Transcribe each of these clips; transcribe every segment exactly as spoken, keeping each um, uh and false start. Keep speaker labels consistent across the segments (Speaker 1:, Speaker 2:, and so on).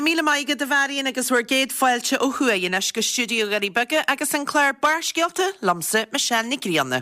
Speaker 1: míle maige de bharíon agus bhuair géad fáilte ó thuaíon as go stúdio garí bege agus an chléir barscialta lamsa Michelle Nic Rianna.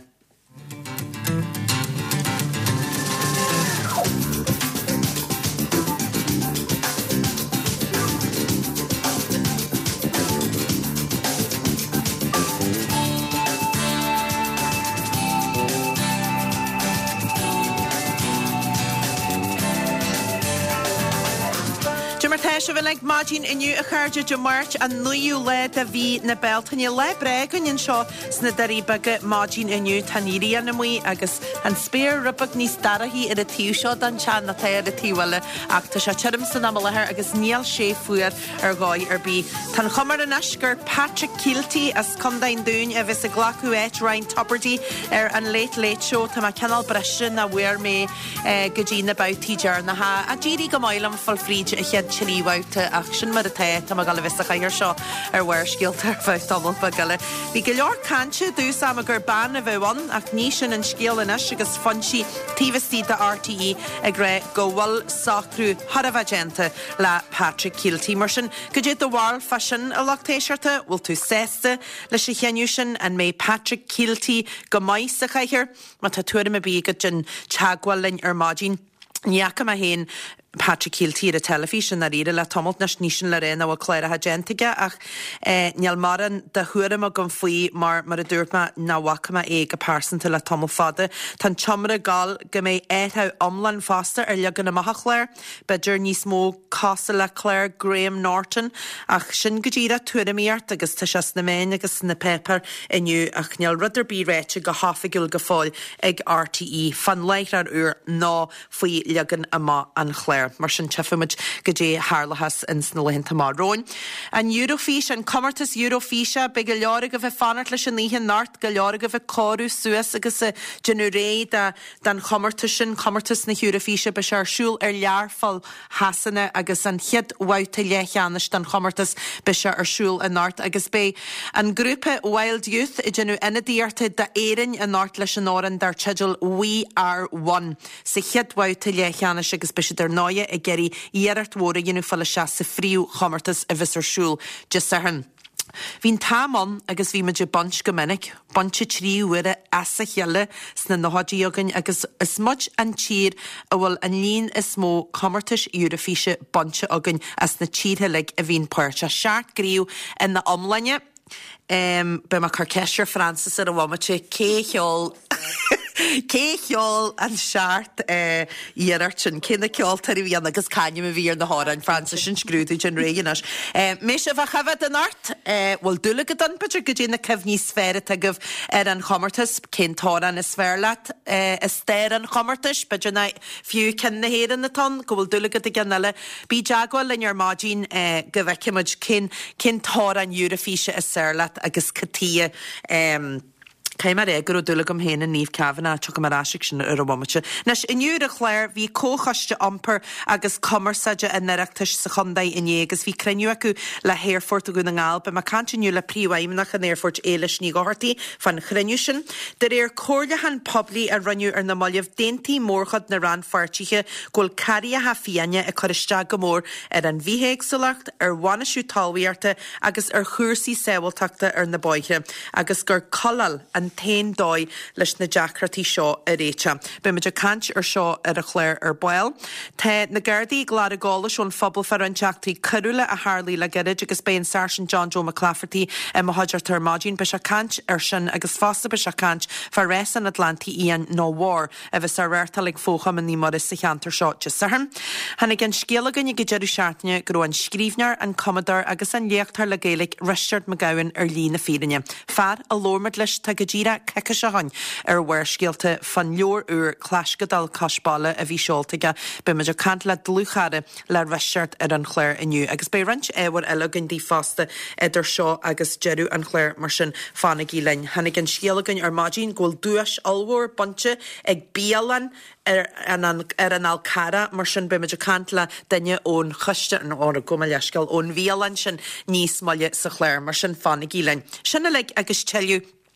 Speaker 1: Se bhfuil ag máidín inniu a chairde de Mairt an nuú le a bhí na Beltainine le bre gonin seo sna darí bege máidín inniu taníí an muí agus an spéir rubag níos darahí ar a tíú seo dan tean na tair a tíhile ach tá se tim san amalathir agus níl sé fuair ar gáid ar bí. Tan chumar an asgur Patrick Kielty as condain dún a bheits a glacu éit Ryan Tuberty ar an Late Late Show tá canal bresin na bhuiir mé go dtí na boutíar na ha a ddírí go mailam fol fríd a chead chilí Wouter action mar a te tá gal vis a chair seo ar bhhair scialtar bheith tomul ba gaile. Bhí go leor canse dús am a gur ban a bheithain ach ní sin an scéalanas agus fansí tíhastí de R T E ag ré go bhfuil sacrú Haravagenta le Patrick Kielty mar sin go dé do bhil fashion a lachtéisiirta bhfuil tú sésta leis sé cheanú sin an mé Patrick Kielty go mais a chair má tá tuair a bí go gin teagháilin ar máidín Níacham a héin Patrick Kielty a telefísin a ríre le tomult nas nísin le réna a chléir a gentige ach eh, níl maran de chuirim a gon faoi mar mar a dúirtma náhachama é go pásanta le tomul fada tan chomra gal go mé éthá omlan fásta ar legan amach chléir beidir níos mó casa le Claire Graham Norton ach sin go ddíra tuairimíart agus tá se na méin agus na pepper inniu ach níl rudidir bí réite go hafigil go fáil ag R T E fan leith ar úr ná faoi legan ama an chléir. Mar sin tefimid go dé hálachas in sna lehinnta marróin. An Eurofís an commartas Eurofíse be go leora go bheith fanart leis an níhan nart go leora go bheith choú suas agus a genú ré den commartas sin commartas na Eurofíse be se arsúl ar learfal hasanna agus an chiad wauta lechanis den commartas be se arsúl a nart agus bé an grúpa Wild Youth i genú inadíarta de éirin a nart leis an áran dar tedal We Are One sa chiad wauta lechanis agus be se der náid a geri iarart mhóra dhéanú falla se sa fríú chomartas a bheits arsúl just sahan. Bhín támon agus bhí meid bunch go minic, bunch tríú uire as a cheile sna nóhadí agan agus is much an tír a bhfuil an líon is mó commartas Eurofíse bunch agan as na tíre le a bhín puirte seart gríú in na omlainne um, be ma Carceisir Francis ar a bhhamate cé cheol Cé cheol an seart iarart sin cinna ceol tar i bhíon agus caine a bhíar na hárain Francis sin scrúdú gin réigenas. Mé se bh chafad an art bhfuil dúla go don peidir go dtí na cehní sféra agah ar an chomartas cintáran is sférlaat is stéir an chomartas beidir na fiú cin na héan na ton go bhfuil dúla go i gannile bí deagháil in ar máidín go bheicimuid cintáran Eurofíse is sférlaat agus catí Caimar é gur dúla gom héna níomh cehanna tu go marráisiigh sin ar bhhamate. Nes inniuúr a chléir bhí cóchaiste ampar agus commerceide a neireachtas sa chundaid inné agus bhí creniu acu le Hairfort a gúna ngáil be mar cantinniu le príomhaimnach an Airfort éiles ní gáirtaí fan chreniu sin. Der éir cóirlehan poblí a runniu ar na molleh déntaí mórchad na ran fartíe ggóil carí a hafianne a chuiriste go mór ar an bhíhéagsúlacht ar bhainisiú talmhaíarta agus ar chuirsaí sábhailteachta ar na báithe agus gur colal an tain dóid leis na deacratí seo a réite. Be meidir cant ar seo ar a chléir ar bail. Tá na gardaí glad a gála seón phobal fear an teachtaí curúla a Harley le gerid agus bé an Sergeant John Joe McClafferty a mahaidir tar máidín be se cant ar sin agus fásta be se cant far rés an Atlanti íon nó war a bheits ar réirtalig fócham an ní mar is sa cheantar seo just sahan. Hanna gin scéalagan i go deireadh seaartne go an scríbnear an commodar agus an léachtar le Gaelic Richard McGowan ar lína féirinne. Far a lórmad leis tá go díra cecha sehain ar bhhair scialta fan leor úr clascadal caisbála a bhí seoltaige be meidir cant le dlúchare le Richard ar an chléir inniu agus bé rint éhar eilegan dí fásta idir seo agus jeú an chléir mar sin fánigí lein. Hanna gin scéalagan ar máidín ggóil dúis almhór bunte ag bíalan ar an alcara mar sin be meidir cant le daine ón chuiste an ára go leiscail ón bhíalan sin níos maile sa chléir mar sin fánigí lein. Sinna le agus tellú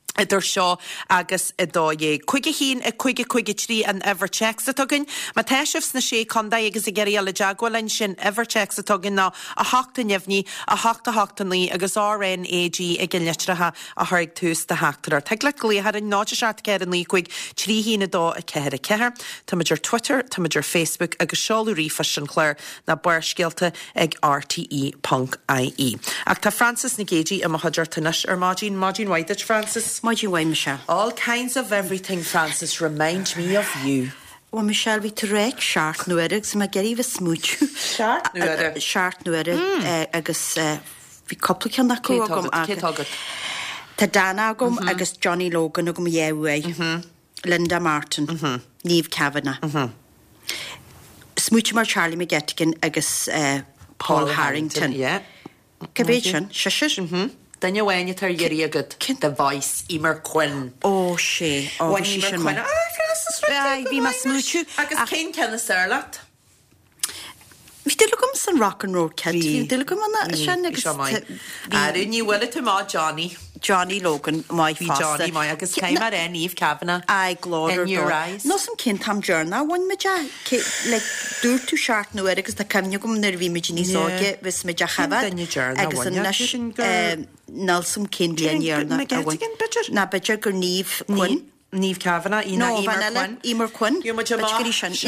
Speaker 1: idir seo agus i dó é chuige hín a chuige chuige trí an Evercheck sa tugann, má teisihs na sé condá agus i geirí le deagháin sin Evercheck sa tugann ná a hachta nefhní a hachta hachtaní agus R N A G ag gilletratha a thuig tús de heachtar. Teag le léhar an náide seart ceir an lí chuig trí hína dó a ceir a ceir, Táidir Twitter, Táidir Facebook agus seáú rífa sin chléir na buirscéalta ag R T E dot I E. Ach tá Francis na Géidí a maidir tanis ar Máidín, Máidín Whiteidge, Francis.
Speaker 2: Máidín White, Michelle.
Speaker 1: All kinds of everything, Francis, remind me of you.
Speaker 2: Well, Michelle, we to rec shart nuerig, so ma geri va smooch.
Speaker 1: Shart nuerig?
Speaker 2: Shart nuerig, agus vi couple can that go agam.
Speaker 1: Kitogad.
Speaker 2: Ta Dana agam, agus Johnny Logan agam yewe. Linda Martin. Niamh Kavanagh. Smooch mar Charlie McGettigan, agus Paul Harrington.
Speaker 1: Yeah.
Speaker 2: Cavation, shush.
Speaker 1: Mhm. Then you went tar yeri a good the voice Emer Quinn.
Speaker 2: Oh she. Oh
Speaker 1: when
Speaker 2: she
Speaker 1: Emer
Speaker 2: should
Speaker 1: Quinn. Ah, Francis, right.
Speaker 2: Be my smooch.
Speaker 1: Agus Ken Ken the Serlat.
Speaker 2: Vi dil gom san rock and roll Kent. Vi dil gom na shan agus.
Speaker 1: Ah, didn't you will it to ma Johnny.
Speaker 2: Johnny Logan, my
Speaker 1: father. Johnny, my agus came at Niamh Kavanagh.
Speaker 2: I glór
Speaker 1: in your eyes.
Speaker 2: No some kin tam journal one me ja like dur to shart no agus da kam gom nervi me jini soge vis me ja chava. Agus an nash Nelson Kindle journal. Na better gur Niamh Quinn.
Speaker 1: Niamh Kavanagh, Ina
Speaker 2: no,
Speaker 1: Emer Quinn.
Speaker 2: Emer Quinn.
Speaker 1: You much about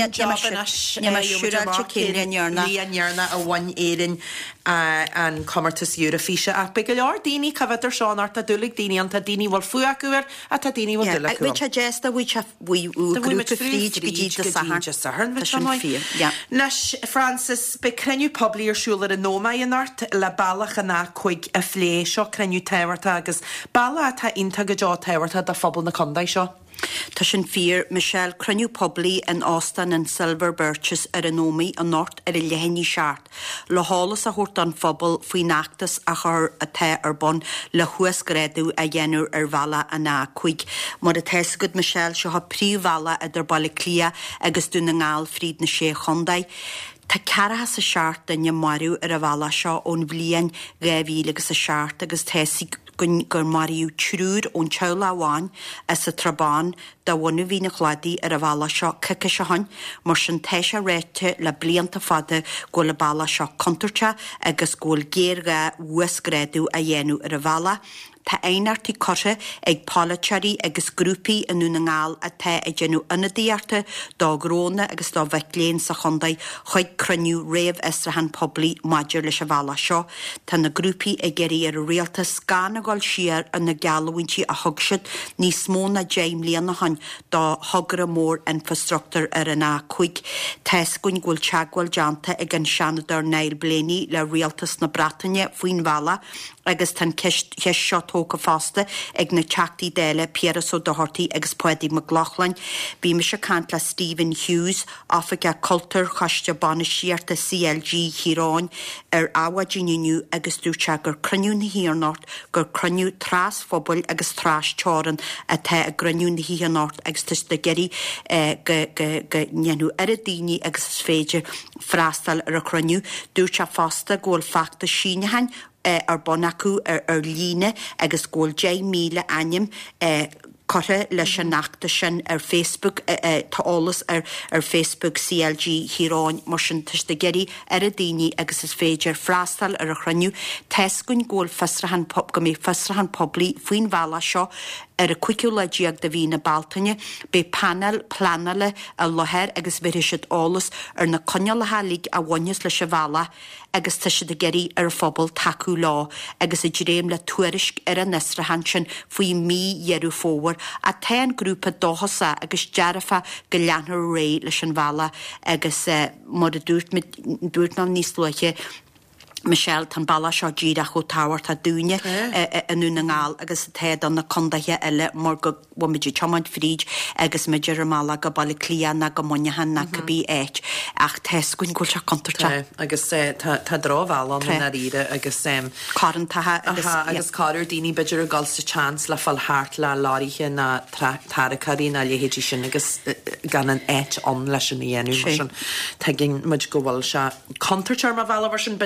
Speaker 1: Lian Yarna a one Aidan and Commertus Eurofisha at Bigalar Dini Cavater Sean Arta Dulig Dini and Tadini will Fuakuer at Tadini will Dulik.
Speaker 2: Which I jest which have we group of three Gijit the Sahar. Yeah.
Speaker 1: Nash Francis, but can you publish your schuler in Noma in art La Balach and a quick a flay shock can you tower tagas Bala ta intagajaw tower ta the fubble na Condai show.
Speaker 2: Tá sin fear Michelle Cruniú Publi in Austin and Silver Birches ar an nómaí an nort ar a lehéní seart. Le hálas a hort an fphobal faoi nachtas a chur a te ar bon le chuas gréadú a dhéanú ar bhela a ná chuig. Mar a teisgad Michelle seo ha príomhhela idir baile clia agus dú na ngáil fríd na sé chondai. Tá cearatha sa seart danne marú ar a bhela seo ón bbliain ghaibhí agus a seart agus tesaigh gur mariú trúr ón teula bháin as a trabán da bhhainú hí na chladí ar a bhela seo cice se hain mar sin teise réite le blianta fada go le bhela seo conturte agus ggóil géirga uasgréadú a dhéanú ar a bhela. Tá einartí cose ag Polachari agus grúpi anú na ngáil a te a genú anadíarta dá gróna agus dá bheitléin sa chondai chuig cruniú réamh Estrahan Publi maidir leis a bhela seo. Tá na grúpi ag geirí ar a réalta scan a gáil siar an na gealhaintí a thugsiad níos mó na déim líana hain dá thugar a mór infrastructure ar an á chuig. Teiscuin ghfuil teagháil deanta ag an seanadar nail bléní le réaltas na Bratainne faoin bhela agus tan ceis seo tóca fásta ag na teachtaí déile Pieras ó Doherty agus Paddy McLaughlin. Bí me se cant le Stephen Hughes áfaige cultúr chaiste banna siarta C L G Chiráin ar áha dínniu agus dúte gur cruniú na híarnát gur cruniú trás fphobal agus trás teáran a te a gruniú na híarnát agus tus de geirí go nneanú ar a daoine agus is féidir freastal ar a cruniú dúte fásta ggóil feachta síne hain ar bonacú ar ar líne agus ggóil dé míle aim Cotta leis an nachta sin ar Facebook tá álas ar ar Facebook C L G Chiráin mar sin tuiste geirí ar a daoine agus is féidir freastal ar a chruniú teiscuin ggóil Fesrahan Pop go mé Fesrahan Publi faoin bhela seo ar a cuiciúlaidíag de bhí na Baltainne be panel planale a lothir agus bhí siad álas ar na conealathe líg a bhainneas leis a bhela agus tuise de geirí ar a phobal taú lá agus i dréim le tuairisc ar an Estrahan sin faoi mí dhearú fómhar a ten grúpa dóhasa agus dearafa go leanthar ré leis an bhela agus mar a dúirt ná níos luiche Michelle tan balla seo díra chu táhairt a dúine anú na ngáil agus téad an na condathe eile mar go bhfuimiidir teáid fríd agus meidir mála go bailí clíanna go mainehan na go bí éit ach teiscuin ghil se contarta.
Speaker 1: Agus tá drábhán na ríre agus
Speaker 2: Carantathe
Speaker 1: agus cáir daoine beidir a gáil sa chans le fal háart le láirithe na taracarí na léhétí sin agus gan an éit an leis sin dhéanú mar sin te gin muid go bhfuil se contartear má bhela mar sin beidir go beilthe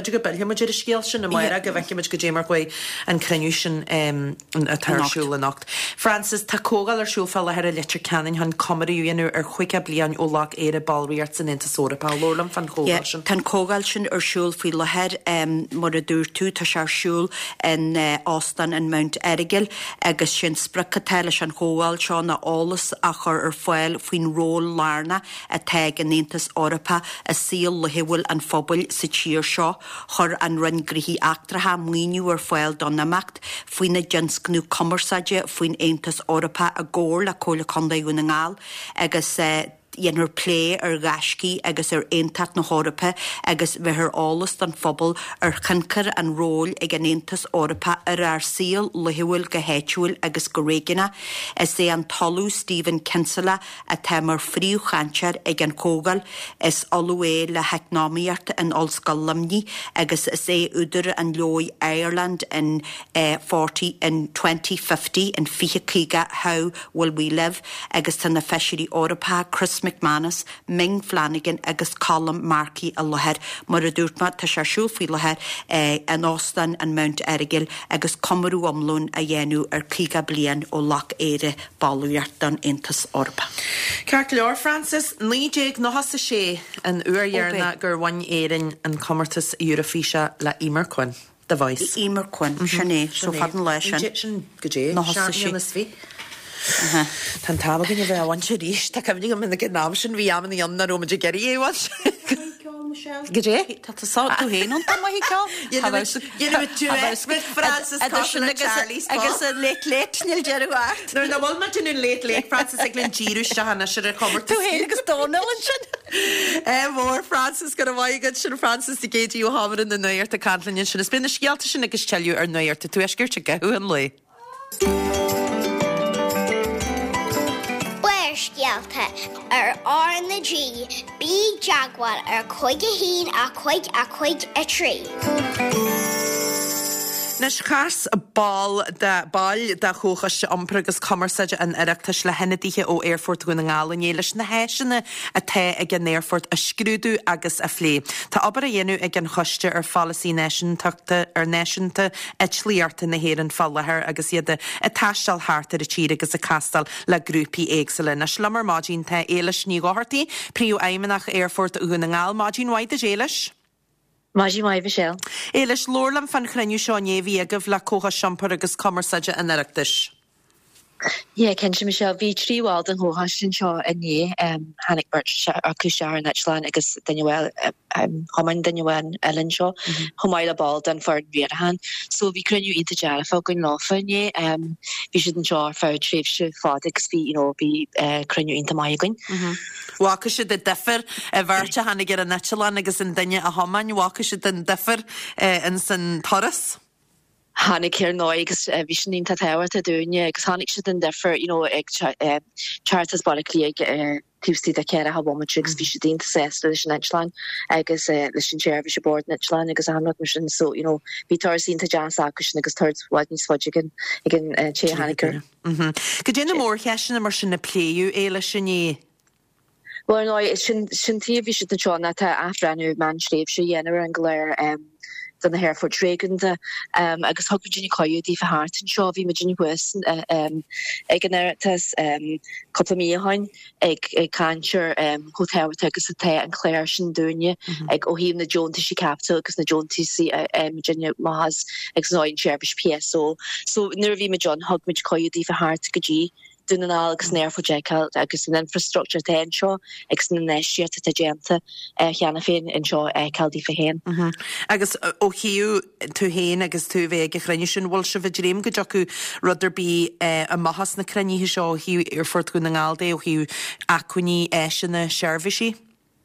Speaker 1: muid ar scéal sin na maira go bheice muid go dé mar chuoi an creniu sin a tarsúla nacht. Francis tá cógal ar siúl fel ar a litir canin han comíúanú ar chuice blian ó lách éire balríart san inta sórapá lólam fan cógal sin.
Speaker 2: Tá cógal sin ar siúl fao lehead mar a dúr tú tá se siúl in Austin in Mount Ergil agus sin spracha teile an cógal seo na álas a chur ar foiil faoin ról lárna a teag an intas orapa a síl le hihil an fphobal sa tíir seo chur an run grihí actratha muoinú ar foiil donnamacht faoine jinscnú commerceide faoin intas orapa a ggóir le cóla condaú na ngáil agus dhéanaar plé ar gascí agus ar aontat na hórappa agus bheithir álas don phobal ar chuncar an ról ag an aontas orapa ar ar síl lehúil go héitiúil agus go réigeanna is é an talú Stephen Kinsella a témar fríú chantear ag an cógal is olú le heicnáíart an olscoil limní agus is é úidir an leoi Ireland in uh, forty in twenty fifty in fiche cíga How Will We Live agus tan na feisirí orapa Chris McManus, Ming Flanagan agus Colm Markey a lehead mar a dúrtma tá se siúlfaí lehead eh, an Austin an Mount Ergil agus comarú omlún a dhéanú ar cíga blian ó lach éire balúart don intas orpa.
Speaker 1: Ceart leor Francis, nídéag nó has sé an uairhearna gur bhain éirin an commartas Eurofíse le imar chuin. Da bhaid.
Speaker 2: Imar chuin, sinné, so fadan leis
Speaker 1: sin go dé, seaartí Tan tála gine bheith bhain sé ríis, tá cemnig am minna ná sin bhí am na anna róma de geirí éhain.
Speaker 2: Gidé? Tá tá sá tú héann tá mai ceá?
Speaker 1: Dhéanamh tú with Francis Cossin a Charlie Spall.
Speaker 2: Agus a leit-leit níl dearúhart.
Speaker 1: Nuair na bhil mar tú leit-leit Francis ag len díú se hana se ar comir.
Speaker 2: Tú héana agus dónalin sin?
Speaker 1: Eh, mór Francis go bhaigad sin Francis i géadú hábhar in na nuir a canlainn sin. Is bína scialta sin agus teú ar nuir tú eisgurte gaú an lei.
Speaker 3: Scialta ar R na G, bí Jaguar ar chuige hín a chuig a chuig a trí.
Speaker 1: Nes chas a ball de ball de chóchaiste ampra agus commerceide an ireachtas le henadíthe ó Airfort go na ngála léiles na héisina a the ag an Airfort a scrúdú agus a phlé. Tá aber a dhéanú ag an choiste ar fallaí nation tuachta ar nationanta etlíarta na héan fallathir agus iad a taistal háart ar a tír agus a castal le grúpi éagsala. Nes lamar mágin the éiles ní gáhartaí príú aimenach Airfort go na ngáil mágin waid a géiles.
Speaker 4: Máidí mai Michelle.
Speaker 1: Éiles lórlam fan chreniu seáné bhí agah le cócha siampar agus commerceide an ireachtas.
Speaker 4: Yeah, ken se Michelle vi tríwald an hóhastin seo a né Hannig Birch a cúsear an Etlan agus Daniel Homan Daniel Ellen seo chomáile ball den far Vihan. So vi creniu inte jara fá gon láfa né vi si an seo fá tréfse fád agus vi vi creniu inte mai gon.
Speaker 1: Waka si de defer a bhirte hannig ar an Etlan agus in Daniel a Homan waka si den defer in san Torres.
Speaker 4: Hannig hier noi agus vi sin inta tawar a dúne agus hannig si den defer you know ag chartas barlí ag tústí a ceir a habomatrix vi si dínta sesta leis an Etlan agus leis an chair vi se board Etlan agus an mission so you know vi tar sínta jazz agus agus third wad ní sfogin gin che hanniger.
Speaker 1: Go dénne mór cheisina mar sin na pléú éile sinné.
Speaker 4: Well no sin sin tí vi si den John at afranú man sléf se yenner an gléir dan na Hereford Dragende um, agus hog Virginia coú dí fa hart an seo vi Virginia West uh, um, ag an airtas um, coplamíhain ag ag canir um, hotel agus a te an Claire sin dúne ag ó híim na Jonta si capital agus na Jonta si uh, um, Virginia Mahas ag náin Sherbish P S O so nervví me John hog mit coú dí fa hart go G dún agus neirfo jekel agus an infrastructure te an seo agus na neisiir a genta cheanna féin in seo caldí fa héin.
Speaker 1: Agus ó hiú tú héin agus tú bheith a chrenne sin bhil se bhdrím go acu rudidir bí a mahas na crennithe seo hiú ar fort go na ngáildé ó hiú acuní éisina seirbhísí.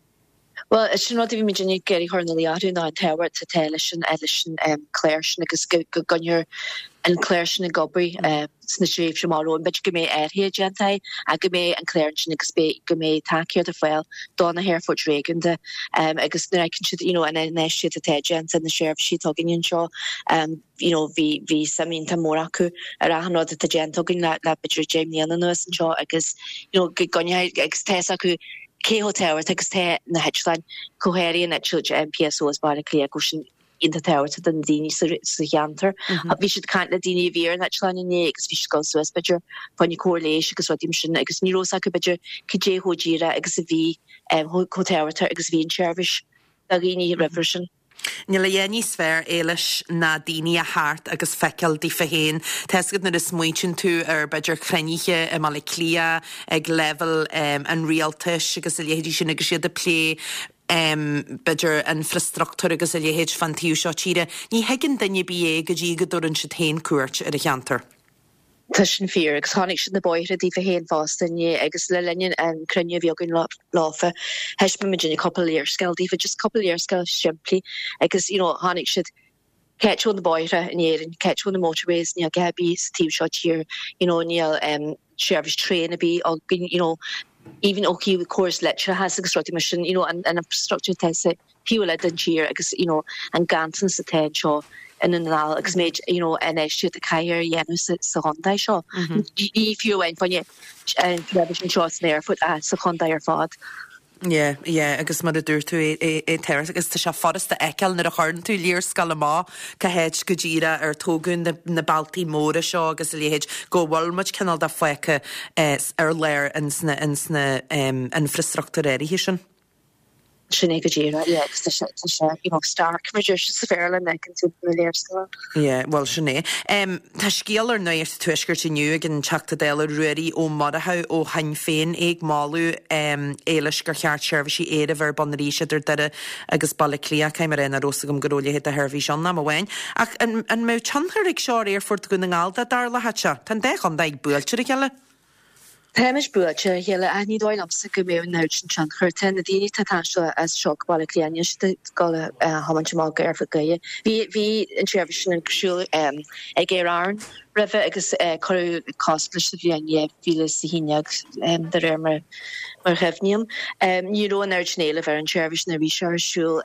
Speaker 4: Well, it's not even me Jenny Gary Horneliatu na an tower to television edition um Claire agus gunner and Claire na gobri uh snitch tomorrow and bitch me air here gentai a go me and Claire agus be go me take here the file Donna Hereford Dragon the um agus I can you know and then next shit the gent and the sheriff she talking in show um you know vi vi samin tamoraku ara hanod the gent talking that that bitch Jamie and the show agus you know gunner agus tesaku Ke hotel agus te na Hetland cohéirí an etúte M P S O as bar lé gosin in the tower to den dini sa janter. Vi should kind of dini veer na chlan ne agus vi go so budger fan correlation agus wat imsin agus ni rosa ku budger kje ho jira agus vi um ho tower agus vi in service da gini reversion.
Speaker 1: Níl dhéanaí sfr éiles na daoine a thart agus feiceal dí féhéin. Teisgad na is muoin tú ar beidir chreiniche i mala clia ag level um, an rialtas agus a léhéidir sin agus siad a plé um, beidir an infrastructúr agus a léhéid fan tíú seo tíre. Ní heigin daine bí go dtí go dúrann si tain cuairt ar a cheantar.
Speaker 4: Tushin fear, agus hánig sin na boire dí fa héin fástan nie agus le lenin an crunne viogin láfa heis me midjin a couple years scale dí just couple years scale simply agus you know hánig should catch on the boire in éirin catch on the motorways ní a gabi Steve shot here you know níl um service train a bí og you know even okay with course lecture has agus roti mission you know and and infrastructure test fuel den cheer agus you know and gansen sa ten show in an al agus méid you know en eisiú a caiir dhéanú sa chundai seo. Í fiú ein fanne an television shows there foot a sa chundai ar fad.
Speaker 1: Yeah, yeah, agus mar a dúr tú é teras agus tá se forasta eiceal na a chuann tú líor scalamá ca héid go ddíra ar tógann na baltaí móra seo agus a léhéid go bhfuilmuid cinál da foiice ar léir in sna infrastructúréirí sin.
Speaker 4: Sinné go ddíra, yeah, agus tá se, you know, stark mar dúir se sa fearla na can tú na léir scoil.
Speaker 1: Yeah, well, sinné. Um, tá scéal ar nuir tuisgurt inniu ag an teachta déile ruirí ó maratha ó hain féin ag máú um, éiles gur cheart seirbhísí éad a bhar bannaríise idir deire agus balla clia caiim ar éna rosa gom goróla hit a herbhí seán na bhhain. Ach an an mé tanchar ag seoir éarfurt go na ngáilda dar le hatse. Tá déchán da ag buailte a geile?
Speaker 4: Táimis buailte heile a ní dóil amsa go mé náidsin sean chuirte na daoine tátáiste as seo balla cléine gála hamann má go arfa gaie. Bhí bhí an servisin an cosúil ag éarn rih agus choú cosplaise sa bhíine bhíle sa híineag de réir mar mar hefníam. Ní ro an airnéile bhar an service na bhí searsúil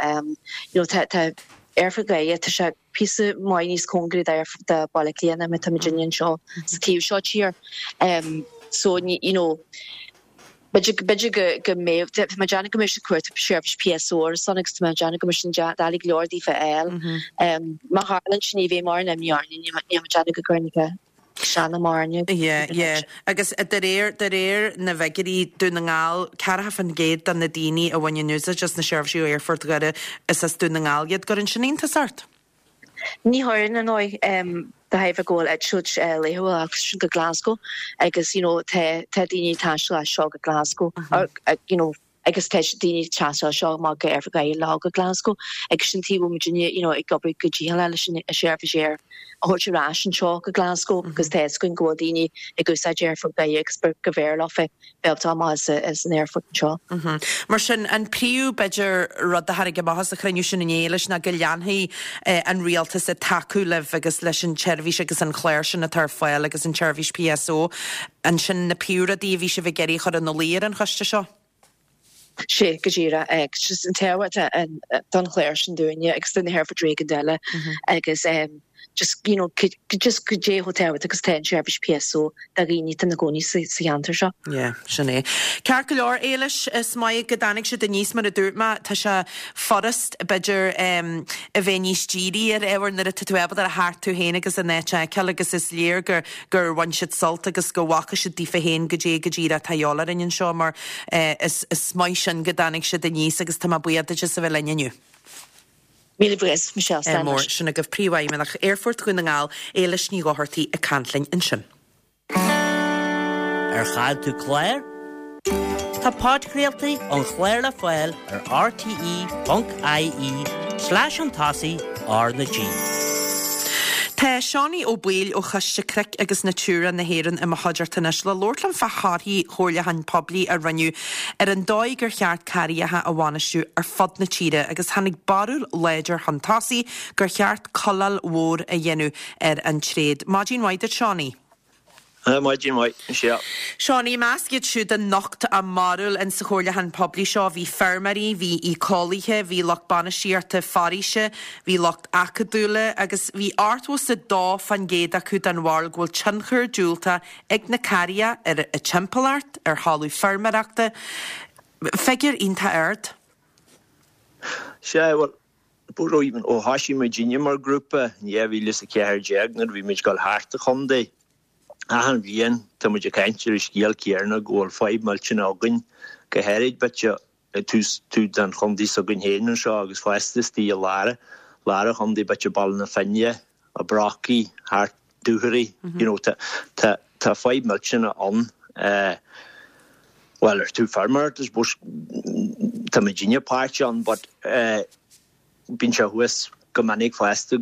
Speaker 4: erfa gaie tá se písa mai níos congrid ar de balla cléana me tamidjin seo sa tíú seo tír. So, you know, Bidge go go mé ma Johnny Commission cuat Sheriff P S O Sonic ma Johnny Commission dalig Lordi for el um ma Harlan snívé mar na miarni ni Johnny go Gurnica Shanna marni.
Speaker 1: Yeah, yeah. Agus der réir der réir na vegerí dúna ngáil cara fan géad an na daoine a bhaine nusa just na Sheriff siú Airfort gada is as dúna ngáil iad gur an sinínta sart.
Speaker 4: Ní háirn an óid um the have a goal at church uh, leho go Glasgow agus you know te te dini tasha shog Glasgow or uh, you know agus te dini tasha shog mag ever guy log Glasgow action ti wo Virginia you know it got good gel a share for share a hot ration shog Glasgow because te going go dini e go sa share for guy expert gover off e belta as as an airfoot shog
Speaker 1: mar sin an priú beidir rud a harige bahas a chreniu sin in éiles na gillianhi an realtas a taú lev agus leis an chervis agus an chléir sin a tar foiil agus an chervis P S O an sin na piúra dí bhí se bh geirí chud an nóléir an chuiste seo.
Speaker 4: sé go ddíra ag just an tehaite an don chléir sin dúine agus den hair for Dragon Della agus um just you know could, could just go dé hotel agus ten service P S O da riní an na gcóí sa antar seo.
Speaker 1: Yeah, sinné. Cear go leor éiles is mai go danig se den níos mar a dúirtma tá se forest beidir um, a bheith níos díri ar éhar na a tatuebal ar a háart tú héin agus a nete ceall agus is léir gur gur bhain siad salt agus go bhacha si dífa héin go dé go ddíra taiola in seo mar uh, is, is mai sin go danig se den níos agus tá buad just a bheith leniu.
Speaker 4: Míle bres Michelle Sanders.
Speaker 1: Mór sinna go príomhaim meach Airfort gona ngáil éiles ní gáhartaí a cantlainn in sin.
Speaker 5: Ar chaid tú chléir? Tá páidcréaltaí an chléir le foiil ar rte.ie slash an tasaí ar na G.
Speaker 1: Tá Seánaí ó Bail ó chaiste cric agus natúra na héireann i Mahadjartanis le Lordlan faharthaí chóirlehan poblí a raniu ar an dóid gur cheart cariathe a bhainistú ar fod na tíre agus hanig barúil léidir hantásaí gur cheart collal mhór a dhéanú ar an tréad. Máidín White Seánaí.
Speaker 6: Uh, Máidín White, yeah.
Speaker 1: Seánaí measciad siúd an nocht a marúil in sa chóirlehan poblí seo bhí fermarí, bhí ícólaithe, bhí locht banisiarta faríise, bhí locht acadúla agus bhí artú sa dá fan géad acu an bhil ghfuil tinchar dúilta ag na caria ar a timpplaart ar hallú fermarachta. Fegur ínta airt?
Speaker 6: Yeah, well, búró even ó hasí me Virginia mar grúpa, nie vi lis a ceir jeagnar, vi meid gal harta chundé. A han bhíon tá muid a caintir is scíal cearna ggóil five miltin agan go héid bete tús tú den chundí a gon héan seo agus feistas tí a lára, lára chundí bete ball na fenne a braci, hart dúthaí, you know, tá tá tá five miltin an. Uh, well, there's two farmer, there's bush, the Virginia party on, but uh, bin se hues gomannig feste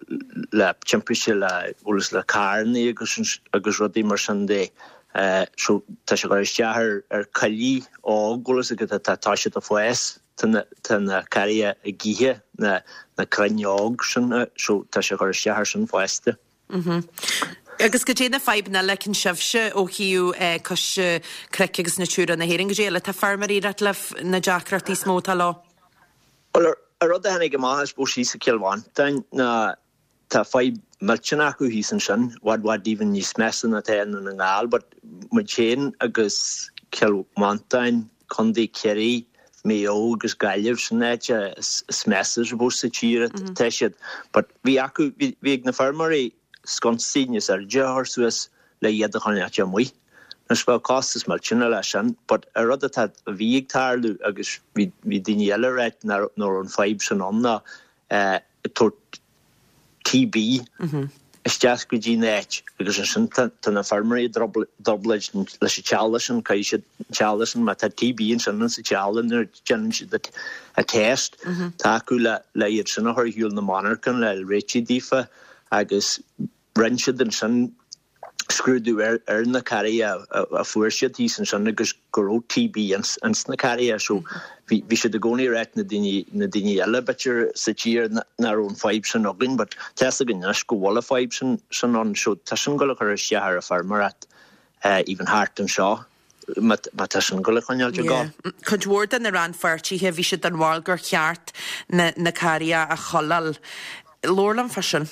Speaker 6: le championship le ulas le carni agus agus rodi mar sande uh, so ta se gar stear ar cali ó golas go ta ta se ta fues tan tan caria a gihe na na craniog sin so ta se gar stear sin feste.
Speaker 1: Mhm. Agus go déna feibna le cin sibse ó hiú cos creic agus na túra na héring géile tá farmarí rat le na deacratí smóta lá.
Speaker 6: Well, a rud a hannig go máthas bó sí sa cilhhain na tá feib miltin acu hí san sin wad wad even níos mesan na téan na ngáil, but mu chéan agus cilhhaintain chundí ceirí mé ó agus gaiileh san éite smesas bó sa tíre teisiad, but bhí acu bhí na farmarí sconstínus ar dear suas le iad a chana atja mui. Nas fel costas miltin a leis but a rud a tad a bhíag tarlú agus bhí daoine eile réit nor an feib san anna tor T B is deas go dí néit agus an sin tan a farmarí dobleid leis a tealasin ca sé tealasin ma tá T B in sin sa tealan ar gen a test tá acu le le iad sin a thuirhiúil na monarchan le réiti dífa agus rinsead an sin scrúdú ar ar na carí a a fuairsead hí san sin agus goró T B ans ans na carí so bhí bhí sé de gcónaí réit na daoine na daoine eile betir sa tír na ón feib sin agan, but teas a gnas go bhla feib sin sin an so tá sin gola chu stear a farmarat even hart an seo ma tá sin gola chuineal de gá.
Speaker 1: Chudhór an na ran fartíthe bhí sé an bháil gur cheart na na carí a cholal. Lorlam fashion.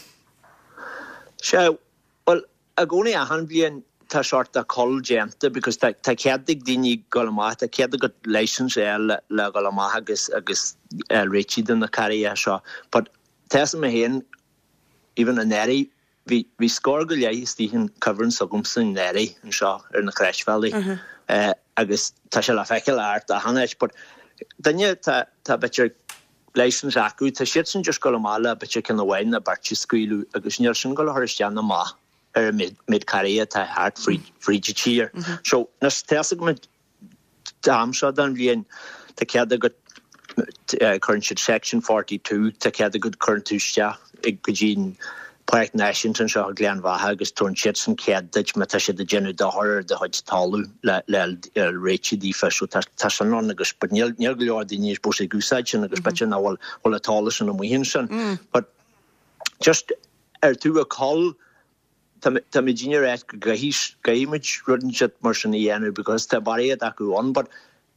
Speaker 6: Se well a gcónaí a han blian tá sort a col gente because tá tá ceadig daoine golamá tá ceadig go license é le le golamá agus agus réiti den na carí seo, but teas me héan even a neri hí hí scór go léis tíhinn coverin sogum san neri an seo ar na Crashvalley agus tá se le feiceil art a hanéis, but danne tá tá betir license acu tá siad san just golamá betir cin bhhain na barti scuilú agus níor sin go le thuirstean na má ar mid mid carí tá hart free free tíir. So nas teas go dam seo dan bhíon tá cead a go current section forty-two tá cead a go current túiste ag go dín Park Nashington seo glean bhatha agus tún siad san cead deit me tá sé de genú dáthir de chuid talú le le réiti dífa so tá san an agus but níl níl go leor daoine is bó sé gúsáid sin agus bete ná bhil bhil a tála sin am muhín sin, but just ar tú a call tá mé díine réit go gaihís gaimiid rudan siad mar sin i dhéanú because tá baréad acu an, but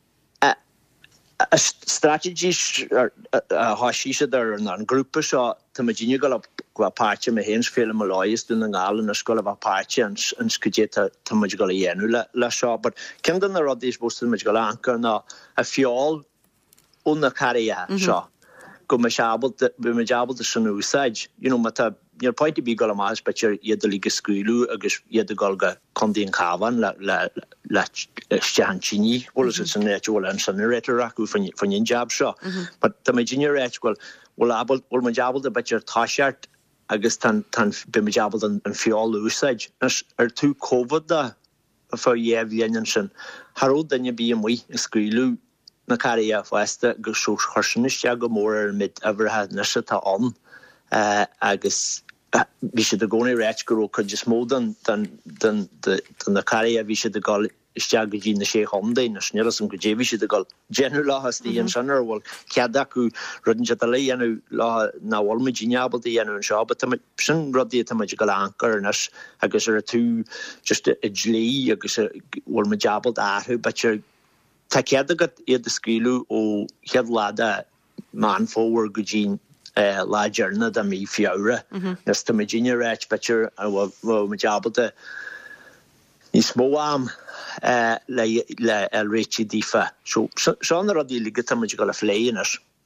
Speaker 6: a strategies a hasíise ar an grúpa seo tá mé díine go go páirte me héns féle me láis dún an gálan a scoil a páirte an scudé tá muid go dhéanú le le seo, but cin den na rodís bóstan muid go anchar ná a fiáil ón na carí seo go me seabal bu me jabal de san úsáid, you know, ma tá níor pointi bí go más betir iad lí go scuúlú agus iad golga condíon cávan le le le stehantíní bhil san réitúil an san réitir acu fan jab seo, but tá mé díine réit bhil bhil abal bhil me jabal de betir táisiart agus tan tan be me jabal an fiáil úsáid ar tú COVID da a fá dhéh dhéanaan sin Haró danne bí mu i scuúlú na carí a fáiste go só chuirsiniste go mór ar mid aberthe nise tá an uh, agus bhí sé de gcónaí réit go chu just módan den den na carí a bhí sé de gáil isteag go dtí na sé hondaí na sneras an go dé bhí sé de gáil genú láthas í an sinar bhil cead acu rudan se le dhéanú lá na bhil me díneabal dhéanú an seo, but sin rudí tá muid go anchar nas agus ar tú just i dlí agus bhil me jabal athú betir tá cead agad iad a scuúlú ó chead láda man fóhar go dín Uh, lá dearna da mí fiára nas tá mé díine réit betir a bh me jabalta ní smó am le le réiti dífa. So seán a radí ligad tá muid go le phléanas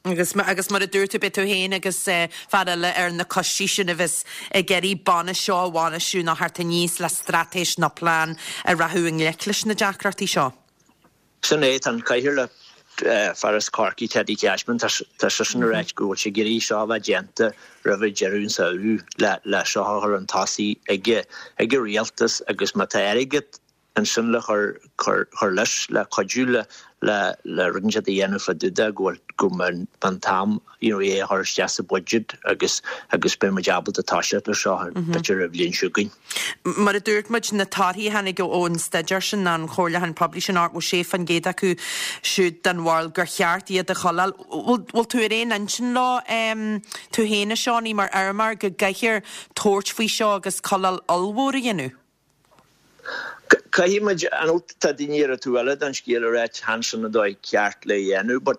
Speaker 1: Agus agus mar a dúirta bit tú héin agus fadile ar na cosí sin a bheits a geirí banna seo bhána siú na harta níos le stratéis na plán a rathúing leiclis na deacratí seo.
Speaker 6: San é an caiithir le Faras Corky Teddy Cashman tá sin a réit go sé gurí seo bheith genta ra bheith jeún saoú le le seothar an tasaí ige ige rialtas agus mata airigid an sin le chur chur leis le coidúile le le rinja de dhéanamh fa duda go go man ban tam you know é har steas a budget agus agus be ma jabal de taise le seo betir a bblion siúgain.
Speaker 1: Mar a dúirt muid na táí hena go ón staidir sin an chóirle han publishin art ó sé fan géad acu siúd den bháil gur cheart iad a cholal bhfuil tú réon an sin lá tú héna seání mar armar go gaiithir tóirt faoi seo agus cholal almhór a dhéanú.
Speaker 6: Caihíimeid an tá daoine a tú eile an scéal a réit hansan na dóid ceart le dhéanú, but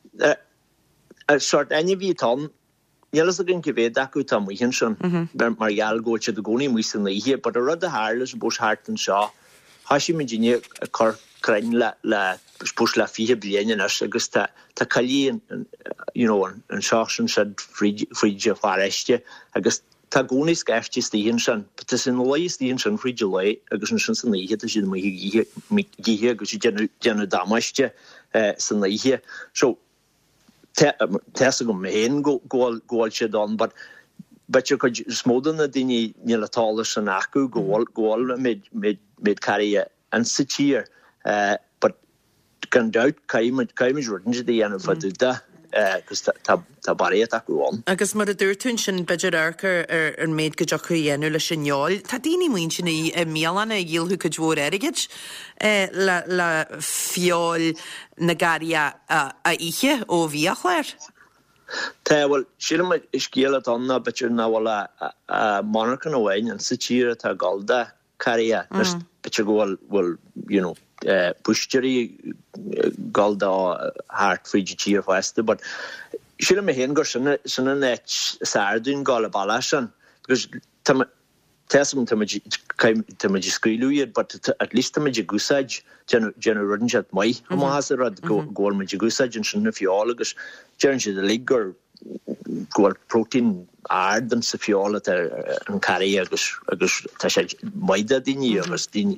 Speaker 6: a sort aine bhí tan Nílas a gin gyfed acu tam wychan sin mar ial go che de goni mwysan leihi, but a rud a haarlas bos hartan seo hashi Virginia a cor crain la la bos la fihe blian as agus ta ta cali you know an shashin said free free fareste agus ta goni skafti stihin sin, but is in lei stihin sin free July agus sin sin leihi ta sin mi mi gi agus genu genu damaste sin leihi. So Tessa go mehen go goal goal she done, but but you could smoden the dini nila talis and aku goal goal mid mid mid carry and sit here uh but can doubt kaim kaim is written the end of the uh because ta ta barrier aku on
Speaker 1: agus mar a dúirtún sin beidir arcar ar an méid go jochu dhéanú le sinneáil tá daoine muoin sin í méalana a dhéalthú go dmhór airigid le le fiáil na garia a ihe ó bhíachléir.
Speaker 6: Tá well sílam is céala anna beidir na wala a monarchan óhain an sitíre tá galda caria nes beidir goil well you know uh pushjeri galda hart frigid feste, but sílam hen gur sinna sinna net sardún gal balasan because tam tesum tam kaim tam skriluid, but at least tam gusaj gen generunjat mai ma hasrad go gol ma gusaj and sinna fiolagus generally the ligger go protein ard than safiola an carry agus agus ta maida dini agus din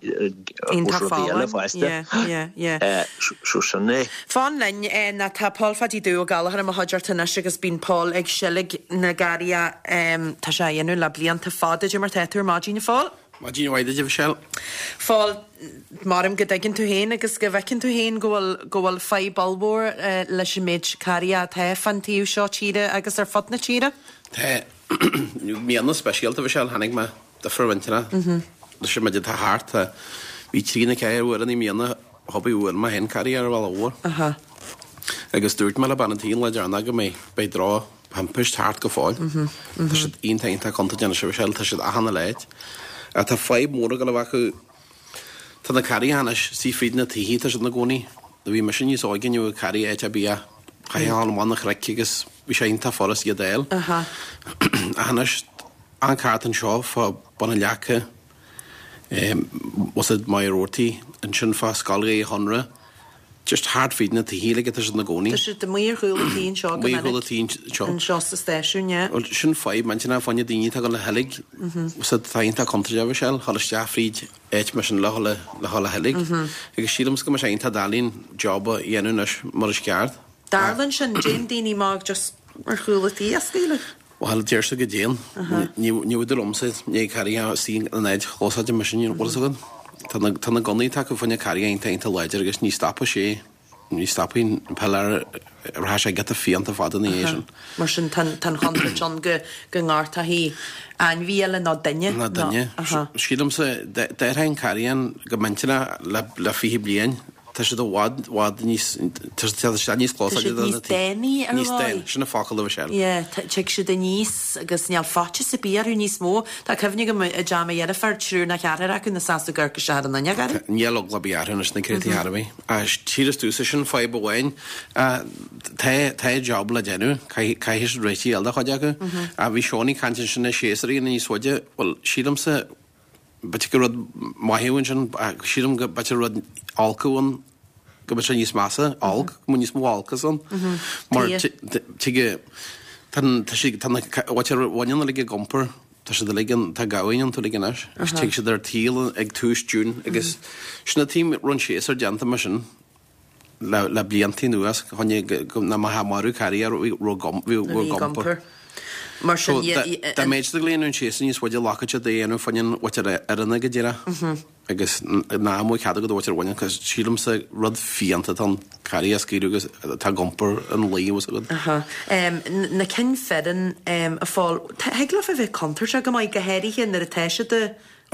Speaker 1: yeah yeah yeah
Speaker 6: so sanne
Speaker 1: fan len na ta Paul fati do gal har ma hajarta agus bin Paul ag selig na garia em ta séanu la blianta fada mar tetur margin fall
Speaker 7: Margin waide je Michelle
Speaker 1: fall marm gedegin tú héin agus go bhecinn tú héin gohfuil gohfuil fai balbór leis méid caria the fantíú seo tíre agus ar fod na tíre?
Speaker 7: Tá mianna speisialta Michelle hanig ma de ferventina le sem de tá hart a ví trína ceir uair an í mianna hobby uair ma hen caria ar bhil uair. Aha. Agus dúirt me le bannatín le dearna go mé bei drá han pusht hart go fáil. Tá si un tein tá conta deanna se Michelle tá si a hanna leid. A tá fai móra go le bhacu tá na carí hanas sí fríd na tíhí tá si na gcónaí na bhí mar sin níos áigeanú carí éit a bí a chaán amhána chreici agus bhí sé onanta foras iad éil. A hanas an cartan seo fá bana leacha was it mai rótaí an sin fá scalgaí honra just hard feed na tíhí le tá si na gcónaí.
Speaker 1: Tá si de muir chuúla tín seo go
Speaker 7: muir chuúla tín seo.
Speaker 1: An seo sa stáisiún, yeah.
Speaker 7: Well, sin fáib man sinna fáinne daoine tá go le helig was it tá onanta contra a Michelle chola steafríd éit mar sin le chola le chola helig agus sílam go mar sé onanta dalín jobba dhéanú nes mar is ceart.
Speaker 1: Darlan sin Jane daoine mag just mar chuúla tí a scíile?
Speaker 7: Well, dearsa go déan ní bhfuidir lomsaid ní carí sí an éid chósáide mar sin bhil Tá na gonaí tá go fanne carí ein teinte leidir agus ní stappa sé ní stappaín pelar ar sé get a fianta fada na éisian.
Speaker 1: Mar sin tan chunta John go go ngáirta hí an bhíala ná daine?
Speaker 7: Na daine. Sílam sa déir hain carían go mentina le fihí blian tá si do bhád bhád níos tá si níos clósa
Speaker 1: níos déine ar
Speaker 7: níos déine sinna fácail le Michelle.
Speaker 1: Ie, teag si de níos agus neall fáte sa bíarú níos mó tá cefnig go a jama dhéanafar trú na chearar acu na sásta gurca se an na neagari?
Speaker 7: Níl le bíarú na crétí Harbí. A tíras tú sin fáib bhhain tá job le déanú caiithis réití eilda chuide acu a bhí seánaí cantin sin na séasarí na níos suide bhil sílam sa bete go rud maithúin sin sílam go bete rud alcúin go sé níos massa alg mu níos mháilchas an mar tuige bhaine le gomper tá sé ligin tá gaíon tú ligin eis gus tu sé ar tíal ag túúsún agus sinna tím run séar deanta mar sin le le bliantí nuas chuine na ha marú carí ro gomper.
Speaker 2: Mar
Speaker 7: Tá méid a léonún sé níos bhide lachaide déanú fanin arna go ddíire agus ná mú chead go dúir bhaine cos sílam sa rud fianta an carí a scíúgus tá gomper an léomh go.
Speaker 2: Na cin fedan a fáil hegla a bheith contar se go maiid go héirichin ar a teise de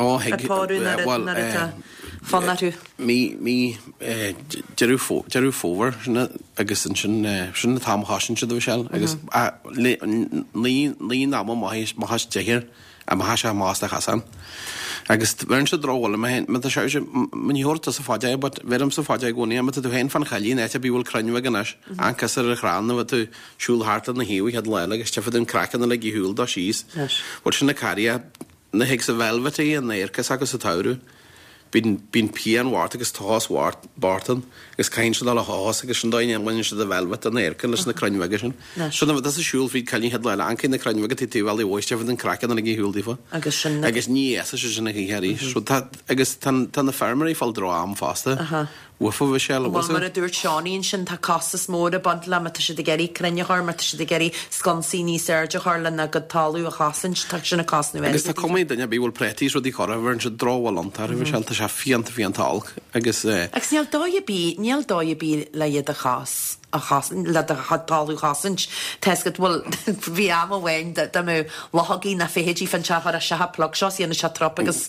Speaker 2: fanú.
Speaker 7: Mí mí dearú fóver agus sin sin na tám hásin se bh sell agus lí ná máis deir a má se más a chasan. agus bhain se dráhil me hen me se manhorta sa fáide, but bhem sa fáide gcóí a tú hen fan chalín éte bíhil cruniuh ganis ancas ar a chránna bh tú siúlharta na hiú head leile agus tefa an crackan le húil dá síos bhil sin na caria na hiic sa bhelvataí an éircas agus sa taú bín peanhhart agus táshhart bartan agus caiin se le hás agus sin daine bhaine se a bhelvat an éircan leis na cruniuige sin. Sna bh a siúil fhí chalín head leile ancin na cruniuige tí túhil óistefa an crackan na húildífa agus agus ní se sinna chéirí agus tan na fermarí fáil rá am fásta. Ufa bh se
Speaker 2: mar a dúir seáíonn sin tá casas mór a band le me si de geirí crunneáir me si de geirí scansí ní Serge hálan na go talú a chasan tá sinna casnú.
Speaker 7: Agus tá comí daine bíhil pretí ru dí chohar se dráhil antar bh se se fianta fiantáil agus
Speaker 2: Agus níall dóid bí níall dóid bí le iad a chas. a chasan le a talú chasint teisgad bhfuil bhí am bhhain de mú lethagaí na féhéidí fan teafar a se plug seos íana se trop agus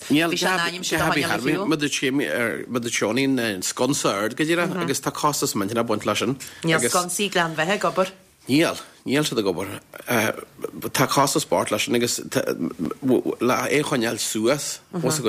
Speaker 7: seáín sconsaird go dtíire agus tá costas man na buint leisin.
Speaker 2: Níl scansí glan bheitthe gobar?
Speaker 7: Níl, níl se a gobar. Tá costas sport leisin agus le é chuineal suasas go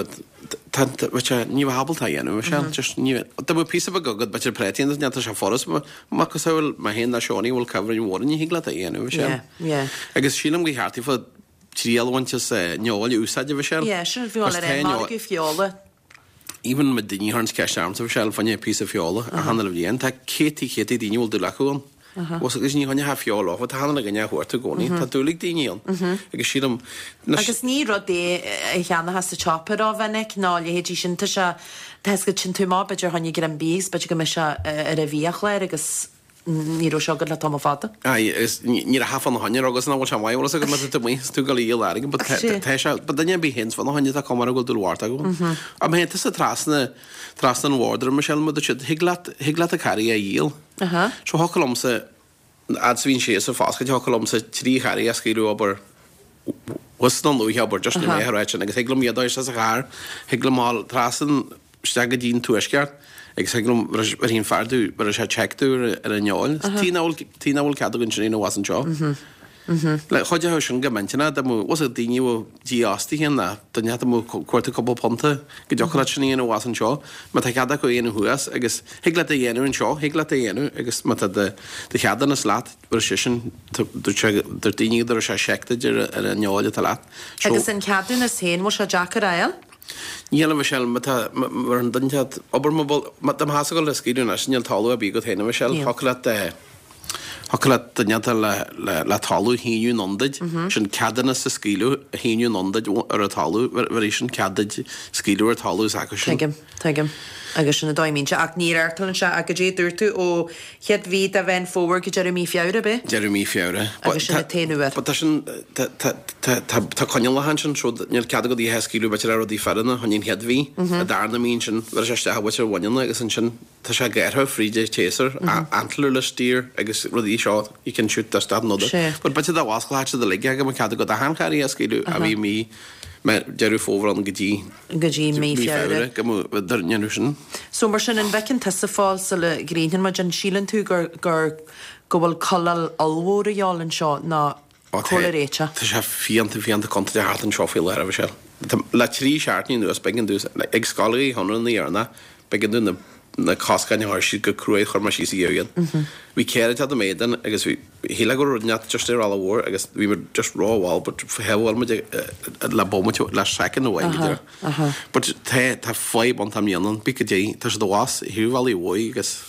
Speaker 7: ní habaltá dhéanú Tá bu pí a gogad be prétíon ne se forras má gohfuil má hé na seáí bhfuil cohrin mhórin í higla a dhéanú se. Agus sílam go hátaí fa tríalhainte neáil úsáide bh se?
Speaker 2: sin bhí go fiála.
Speaker 7: Even me dinní hans cearm sa sell fanne pí a fiála a hanna bhíon tá cétí chétí daoineúil du leún. Was is ní hanne ha fiála, a hanna gannne chuirta gcóí, Tá dúlaigh daíon agus sílam
Speaker 2: agus ní rud é cheanna has sa chopper á bhennic ná le hétí sin tá se teisgad sin tú má beidir tháinig an bís, beidir go me se ar a bhíoch leir agus níró seogad le tom fada?
Speaker 7: Ní a hafan haine agus ná se mhail a go me mí tú go í leing, ba daine bí hins fan haine a com go dúhharta go. A hé a trasna trasna an Warder me se mu si higla a carí a díal. Seo hocolm sa adhín sé sa fáscaid hocolm sa trí chaí a scíú obair was an luúheabar just na méráid agus higlum iadá sa a chár higlamáil trasan stega dín tuisceart ag segum ar hín fardú bar se checkú ar a neáil. Tíhil cadgann sin nó was an seo. Le chuide sin gomentina was a daine díáí hinna danne cuairta coppla ponta go deocha sin íon was an seo, me tá cheada go éana thuas agus hiigla a dhéanú an seo, hiigla a dhéanú agus de cheadan na slaat bar si sin daine ar se seictaidir ar a neáile tal leat.
Speaker 2: Agus an ceadú na sé mu se Jackar ail?
Speaker 7: Níl bh sell mar an daintead obair am has go le scíúna sin níl talú a bí go héanana bh sell hola Hola daine le talú híú nondaid sin ceadanna sa scíú a híú nondaid ar a talú mar sin ceadaid scíú ar talú a sin.
Speaker 2: Tuigim agus sinna dáimín se ach ní airtalann se a go dé dúirtu ó chead ví a bhain fóhar go Jeremy Fiara be?
Speaker 7: Jeremy Fiara.
Speaker 2: Agus sinna téanúir.
Speaker 7: Tá coine le han sin níl cead go dí heiscíú be ar dí ferna chuín head hí a darna mín sin ver se stehair bhaine agus an sin tá se gaiirtha fríide téar antlú le tír agus rudí seo í cin siút a stad nóda. Bud be a bháscaáte a leige go cead go a hanchaí a scíú a bhí mí me dearú fóhar an gotí
Speaker 2: gotí mí fiara
Speaker 7: darneanú sin.
Speaker 2: So mar sin an bhecinn tasa fáil sa le gríhin mar an sílan tú gur gur go bhfuil choil alhór aálann seo ná choiréite.
Speaker 7: Tá sé fianta fianta conta hart an seofiil ar a bh se. Le trí seaartní nuas begin dús ag scalaí honna íarna begin dú na cascaine háir si go cruúid chur mar sí dhéiad. Bhí céad a méidan agus híle go runeat just ar all bhór agus bhí mar just ráháil, but heháil le bomte le secin óhaidir. But tá fáib an tamíanan bí dé tá se dohás hiúhhaí bhí agus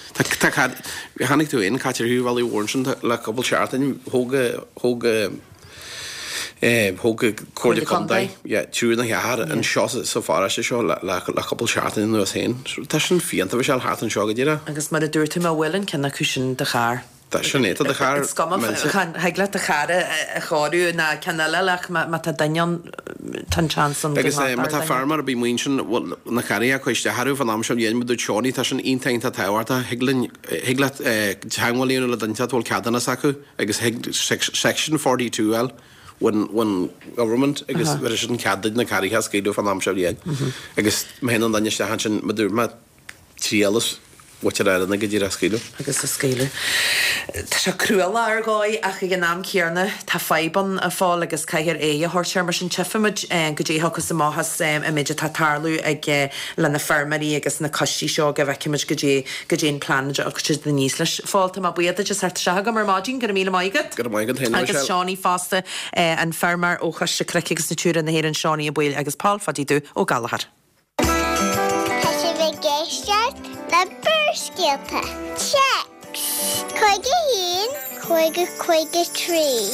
Speaker 7: hannig tú in Catir Hugh Valley Warren le couple chartain hoga hoga hoga Cordy Condai tú na hear an seo so far se seo le couple chartain in was hen Tá sin fianta bh se hat an seo go dtíra.
Speaker 1: Agus mar a dúirta má bhfuilin cena cúsin de char.
Speaker 7: Tá sin éta de char
Speaker 1: heagla a chare a choú na canalach má tá daon tan chanson.
Speaker 7: Agus tá farmar bí muin na chaí a chuiste Harú fan am sem dhéanú do teáí tá sin intain tá tehairta higla teháilíonú le dantaúil ceadanna acu agus section forty-two el when when government agus ver sin cadid na carí has céú fan am sem dhéan agus me hen an daniste han sin madú ma tríalas Wat je daar dan ik je rascéile?
Speaker 1: Agus a scéile. Tá se cruúla ar gáid ach ag an nám cearna tá feiban a fáil agus caiir é a thuirtear mar sin tefaid go dé hochas amachchas a méidir tá tarlú ag le na fermarí agus na cosí seo go bheiciimiid go dé go dé planidir agus si den níos leis fáilta má buiad just ar se go mar mádín gur míle maigad.
Speaker 7: Gur maigad hen
Speaker 1: agus Seánaí fásta an fermar óchas se creic agus na túra na héann Seánaí a buil agus Paul fadíú ó Galahar.
Speaker 3: Tá sé bheith géisteart na Burscéalta. Checks. Coige hín, coige coige trí.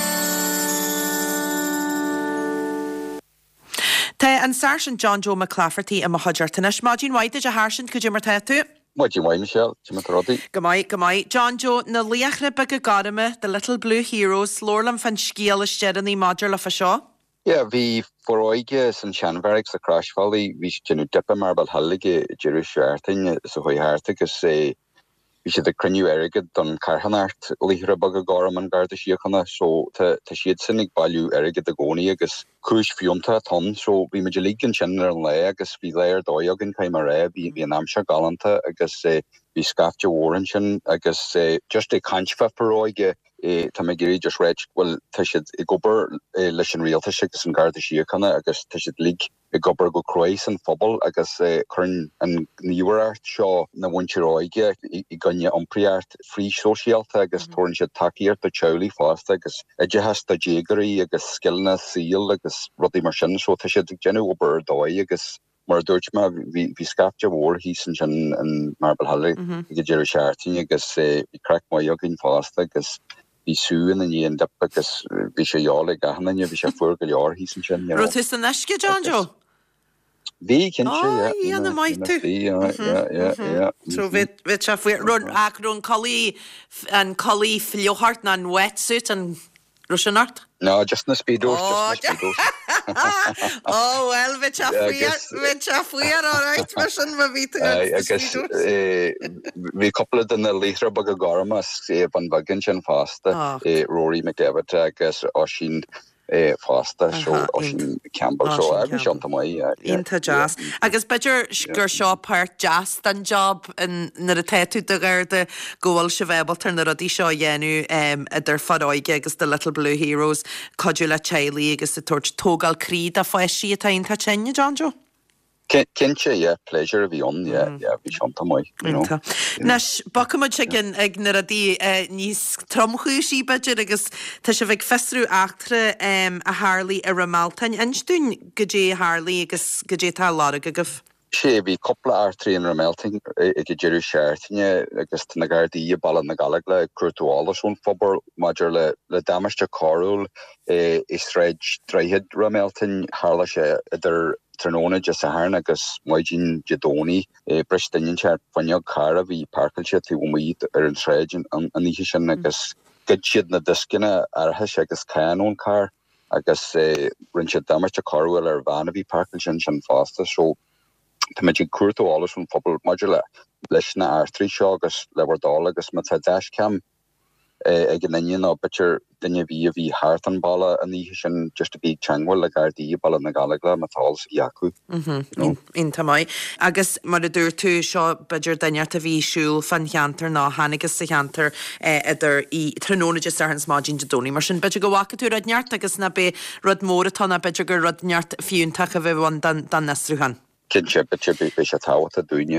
Speaker 1: Tá an Sergeant John Joe McClafferty a Mahajartanis. Máidín waide a hásin go mar tú?
Speaker 8: Máidín waid Michelle, Jimmy Roddy.
Speaker 1: Gomai, gomai. John Joe, na liachna bag a garime, the Little Blue Heroes, Lorlam fan scéal is Jeremy Modger la fa seo?
Speaker 8: Yeah, vi foroige san Shanvarix a Crash Valley, vi genu dippa marbal hallige Jewish arting so hoi hartig is say vi should the crenu erigid don Carhanart lihra bag a goram an garda shiachana so ta ta shiad sinnig balu erigid a goni agus kush fiunta ton so vi me ligin chenner an le agus vi lair doyogin kaimare vi vi an amsha galanta agus vi skafja warrenchin agus just a kanchfa foroige Eh, tá me géirí just réid well tá siad i gobar eh, leis an réalta agus an garda síochanna agus tá siad lig i gobar go croéis an phobal agus eh, chun an níomhart seo na bhainteráige i, i gunne ompriart frí sosiálta agus mm-hmm. tuairn siad takeíart a teolaí fásta agus idir heasta dégarí agus skillna síl agus rudí mar sin so tá siad genú gobar dói agus mar dúirt ma vi vi skapja war hísan sin an Marble Halley i Jerry Shartin agus vi crack mai jogin fásta agus vi suúin an íon dip agus vi sé jála gahanna vi sé fuair go leor hísan sin.
Speaker 1: Rotis an eisce, John Joe?
Speaker 8: Vi cin sé,
Speaker 1: ja. Á, íana maitu.
Speaker 8: Ja, ja, ja.
Speaker 1: So vit vit sé fuair run ach run colí an colí fliohart na an wetsuit an Russianart?
Speaker 8: No, just na speedos, oh, just na speedos.
Speaker 1: Oh, well, vit a fuair, vit a fuair, all right, Russian, ma vit a
Speaker 8: speedos. Vi couple den na litra bag a garma sé van bagin sin fasta, Rory McDevitt agus Oshin eh fasta so Oshin Campbell so I was on to my
Speaker 1: into jazz agus better gur seo part jazz dan job in na tetu de garde goal shevebelter na rodi seo yenu um idir faroige agus the Little Blue Heroes Codula Chailey agus the torch Togal Creed a fashi tain ta chenya John Joe
Speaker 8: Kinche, yeah, pleasure of on, yeah, mm. yeah, vi shanta mai, you know.
Speaker 1: Nas bakamad chicken ag naradi nís tromchuí budget agus tá sé bheith festrú achtra um, a Harley a Ramaltain anstún gajé Harley agus gajé tá lá agaf.
Speaker 8: Sé vi couple artri in Ramaltain ag Jerry Shartin agus na gardi ball na galagla crutuala son fobor major le le damage Carol eh is reg dreihid Ramaltain Harla sé idir Ternona just a harn agus Moijin Jadoni eh Bristinian chat fanyog cara vi parkalchet fi umid er an tragin an anishan agus gachid na diskina ar hash agus canon car agus eh rinchid damage Carwell er vanavi parkalchet shan faster so the magic curto all from football modular leshna ar three shogas leverdal agus mata dash cam again then no picture then you be v hartan balla and the just a big changwell like ardi balla na galagla matals yaku
Speaker 1: mhm in tamai agus mar dur tu sho budger danyarta vi shul fan hanter na hanigus se hanter idir I Ternona just arns margin doni mar sin budger go waka tu radnyart agus na be rod moratana budger go radnyart fiun tak a vi one dan dan nasruhan
Speaker 8: Kinship, it should be fish at how to do so.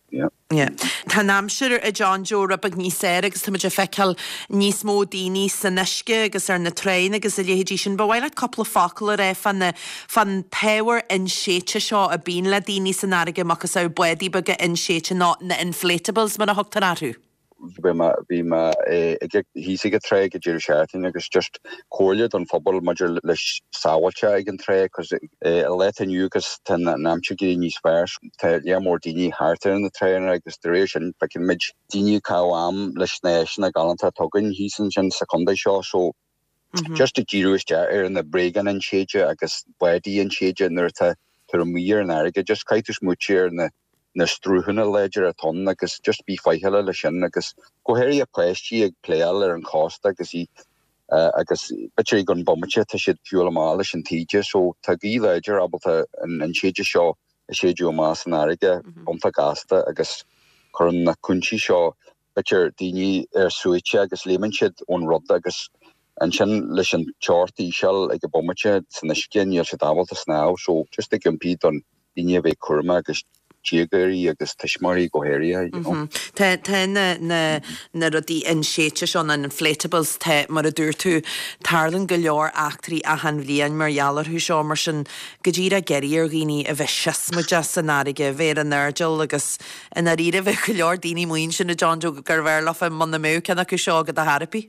Speaker 8: yeah.
Speaker 1: Yeah. Tá námsir a John Joe rubag níos éir agus tá muidir feiceal níos mó daoine san isce agus ar na trein agus a léhédí sin bhhail le coppla focail a ré fan na fan power in séite seo a bíon le daoine san aige machchas á buí bag in séite ná na inflatables mar a thugtar arú.
Speaker 8: Bhí ma hí sig a tre go dtíir seaartting agus just cóliad an fphobal maidir leis sáhailte ag an tre cos le aniugus tan námse gé níos fearr tá lémór daoine háartar in na trein agus de rééis sin fecin mid daoine cá am leis snéis na galanta tugann hí san sin secondé seo so just a ddíúiste ar an na bregan an séide agus buí an séide nuir tá tar mír an aige just caiitus mutíir na na strúhanna leidir a ton agus just bí feicheile le sin agus gohéir a pleistí ag pléal ar an costa agus í agus bitir gon bommate tá siad fiúla má leis an tíide so tá í leidir abalta an séide seo a séidir más an aige bomta gasta agus chun na cúntí seo bitir daoine ar suite agus léman siad ón rud agus an sin leis an teirtaí seall ag go bommate san iscin níl siad abalta sná so just ag impí don daoine bheith curma agus Jiagarí agus teismarí gohéirí.
Speaker 1: Tá na rudí in séite seán an inflatables te mar a dúir tú tarlan go leor achtarí a han bhíon marhealar thu seo mar sin go dtír a geirí ar ghoine a bheith sismuide san aige bhéir an nerdil agus in a ríre bheith go leor daoine muoin sin na John Joe gur bhar le fan man na mú cena go seo go a Harpi.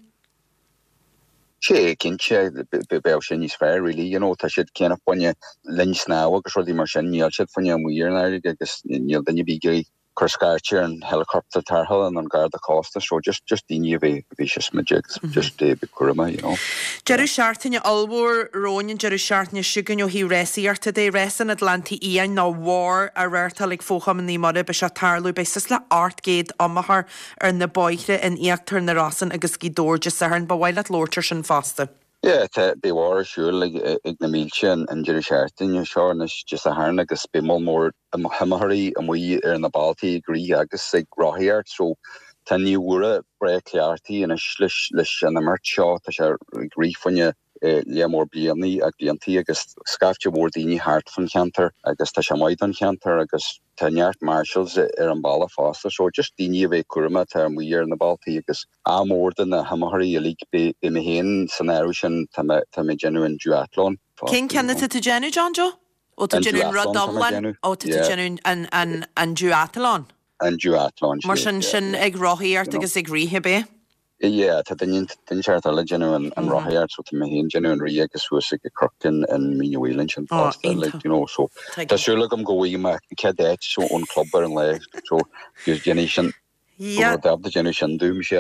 Speaker 8: sé cinse be sin níos fearr rilí you know tá siad céanna poine lin sná agus rudí mar sin níl siad fanne muíar agus níl daine bígurí chur scairte an helicopter tarhall an an garda costa so just just daine bheith bhí sé smidjig just dé be curma you know.
Speaker 1: Jerry Shartainine albhór róin Jerry Shartainine sigan ó hí réíarta dé résan Atlanti íon ná war a réirtal ag fócham ní mar be se tarlú beisas le artgéad amachar ar na boithre in íachtar na rasan agus cí dóirde sa an bhhaile lóirtar sin fásta.
Speaker 8: Yeah, te be war siúil ag na mílse an Jerry Shartainine seo is just a hána agus bimol mór am hamarí a muí ar na Baltaí grí agus ag ráhiart so tá ní bhra bre cleartaí in is leis leis an na mar seo tá sé grífanne lémór blianaí ag bliantaí agus scafte mór daoine hart fan cheantar agus tá sé maid an cheantar agus tá neart marshals ar an balla fásta so just daoine bheith curma tá muí ar na Baltaí agus amór den na hamarí a líg be me héin san air sin tá me genuine duathlon.
Speaker 1: Cén cenne tú genu John Joe? ó tá genún roddomlan ó tá genún an an an duathlon.
Speaker 8: An duathlon.
Speaker 1: Mar sin sin ag roiíart agus ag ríthe be?
Speaker 8: Yeah, tá den seart a le genu an roiart so me hen genu an ri agus fu sig crockin an miniwheeling sin fast like you know so Tásúla gom goí me kedéit so on clubber an le so gus generation yeah the generation doom sé.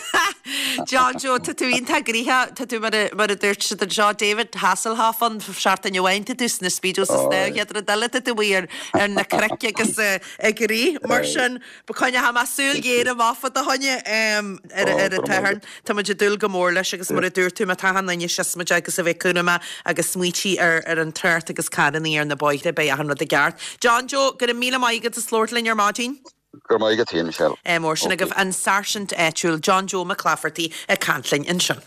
Speaker 1: John Joe tatuín tá gríthe tú mar a dúirt si John David Hasselhoff an seart an johainte dus na spíú sa sne iad a dalite tú bhíar ar na craice agus a gurí mar sin ba chuine ha masúil géad am áfa a haine ar a tehann tá muidir dul go mór leis agus mar a dúirtú a tahan na sismaide agus a bheith cúna agus smítí ar ar an tuirt agus cadaní ar na boide be a hanna a gceart. John Joe gur a míle maigad a slórtlinn ar mátín?
Speaker 8: Gur mai go tíon Michelle.
Speaker 1: Eh mór sin agah an Sergeant Éitiúil John Joe McClafferty a Cantling in sin.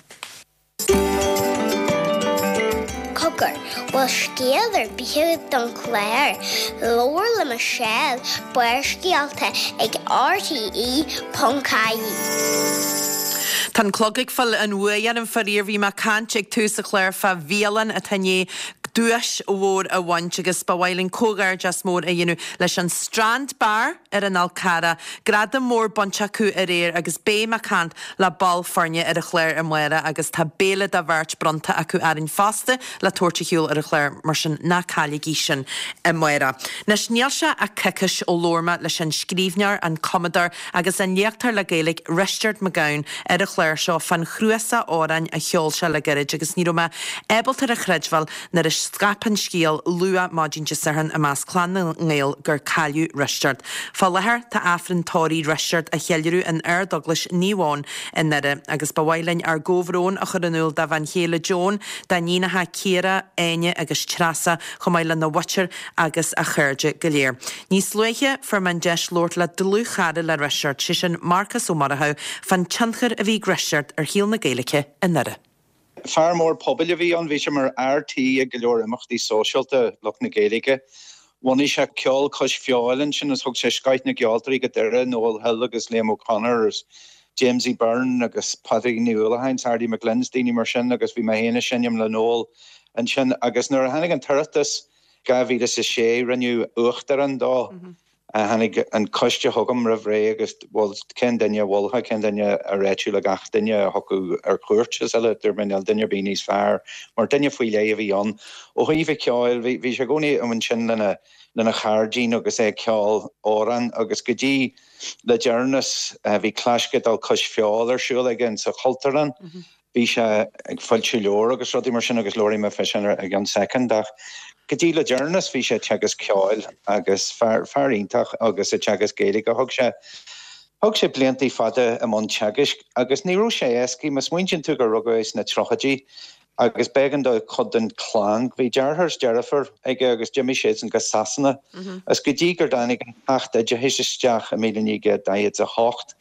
Speaker 3: Cogur, bhfuil scéal ar bíthú don chléir, leabhar le Michelle buir scialta ag R T E dot I E.
Speaker 1: Tan clogaigh fel an bhuian an farír bhí mar cant ag tús a chléir fa bhéalan a tanné dúis óhór a bhaint agus bhhailinn cógar just mór a dhéanú leis an Strand Bar ar an Alcara grada mór bonte acu a réir agus bé a cant le ball farne ar a chléir an muire agus tá béle a bhirt bronta acu arin fásta le tuairteúil ar a chléir mar sin na caligí sin a muire. Nes níl se a cicis ó lorma leis an scríbnear an commodar agus an néachtar le Gaelic Richard McGowan ar a chléir seo fan chruasa árain a cheol se le garid agus ní ma ebaltar a chreidhil na is scapan scíal lua mágin desahan a más clan ngéil gur caliú Richard. Fá lethir tá afran tóí Richard a cheilirú an Air Douglas níháin in nire agus bhhailinn ar góhrón a chudanúil da van chéle Joan da nínathe céra aine agus trasa chomáile na watcher agus a chuirde goléir. Níos luiche for man deis lord le dlú chada le Richard si sin Marcus ó Maratha fan tjanchar a bhí Richard ar híal na Gaelice in nire.
Speaker 9: Far mór pobl a bhí an bhí sem mar R T a go leor amachtaí sóisialta loch na Gaeilge One se ceol cos fiáilin sin is thug sé skyit na gealtarí go deire Noel Hill agus Liam O'Connor agus James E. Byrne agus Patrick Newellhain, Hardy McGlinstein mar sin agus bhí mai héine sinnim le Noel an sin agus nuair a hanig an tuirtas gaví is sé riniu uachtar an dá hanig an coiste thugam ra bhré agus bhil cen daine bhiltha cen daine a réitiú le gach daine hocu ar chuirtes eile dur minil daine bí níos fearr mar daine faoi lé a bhí an ó hí bheith ceáil bhí sé gcónaí an sin lena lena chardín agus é ceáil óran agus go dtí le dearnas bhí cláisce dal cos feáil ar siúil agin sa chultaran bhí sé ag foiilse leor agus rudí mar sin agus loirí me fesin ag an secondach. Go dtí le dearnas bhí sé teagas ceáil agus fearítach agus a teagas géalaigh a thug sé thug sé bliantaí fada am an teagas agus níú sé écí mas muintin tú go rugadéis na trochadí agus began do chud den chlán bhí dearthars dearafar ag agus Jimmy Shades an go sasanna as go dtí gur danig an heachta de hiisisteach a míige daiad a hácht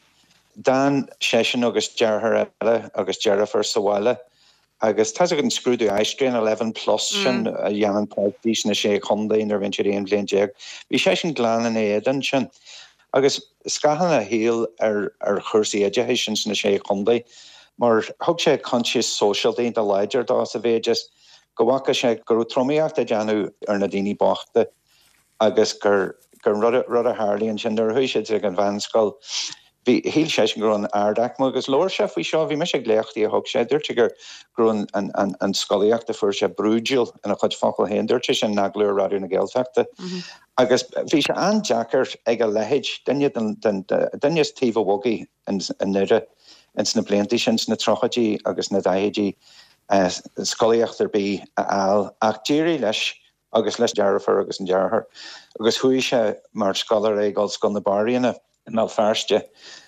Speaker 9: Dan sesin agus dearthar eile agus dearafar sahaile agus tá an scrúdú eistrain eleven plus sin a dhéanaan pádís na sé chundaí ar vinturíon blion déag. Bhí sé sin gláán in éan sin agus scahan a héal ar ar chuirsaí éidehééis sin na sé chundaí mar thug sé conscious social daon de leidir dá sa bhéidir go bhacha sé gur tromíocht a deanú ar na daoine bachta agus gur gur rud a háirlíonn sin ar thuise ag an bhanscoil. Bhí híl sé gur an ardach mo agus lóir se bhí seo bhí me sé gléachtaí a thug sé dúirte gur grún an an an scoíocht a fuair sé brúdúil ina chud focail héin dúirte sin naglúir radú na Gaeltachta. Agus bhí sé an Jackar ag a lehéid dunne dunne tíh bhgaí in nuire in sna bliantaí sin na trochadí agus na daidí scoíocht ar bí a áil ach déirí leis agus leis dearafar agus an dearthar. Agus thuí sé mar scolar ag gáil scon na baríanna in Alfarste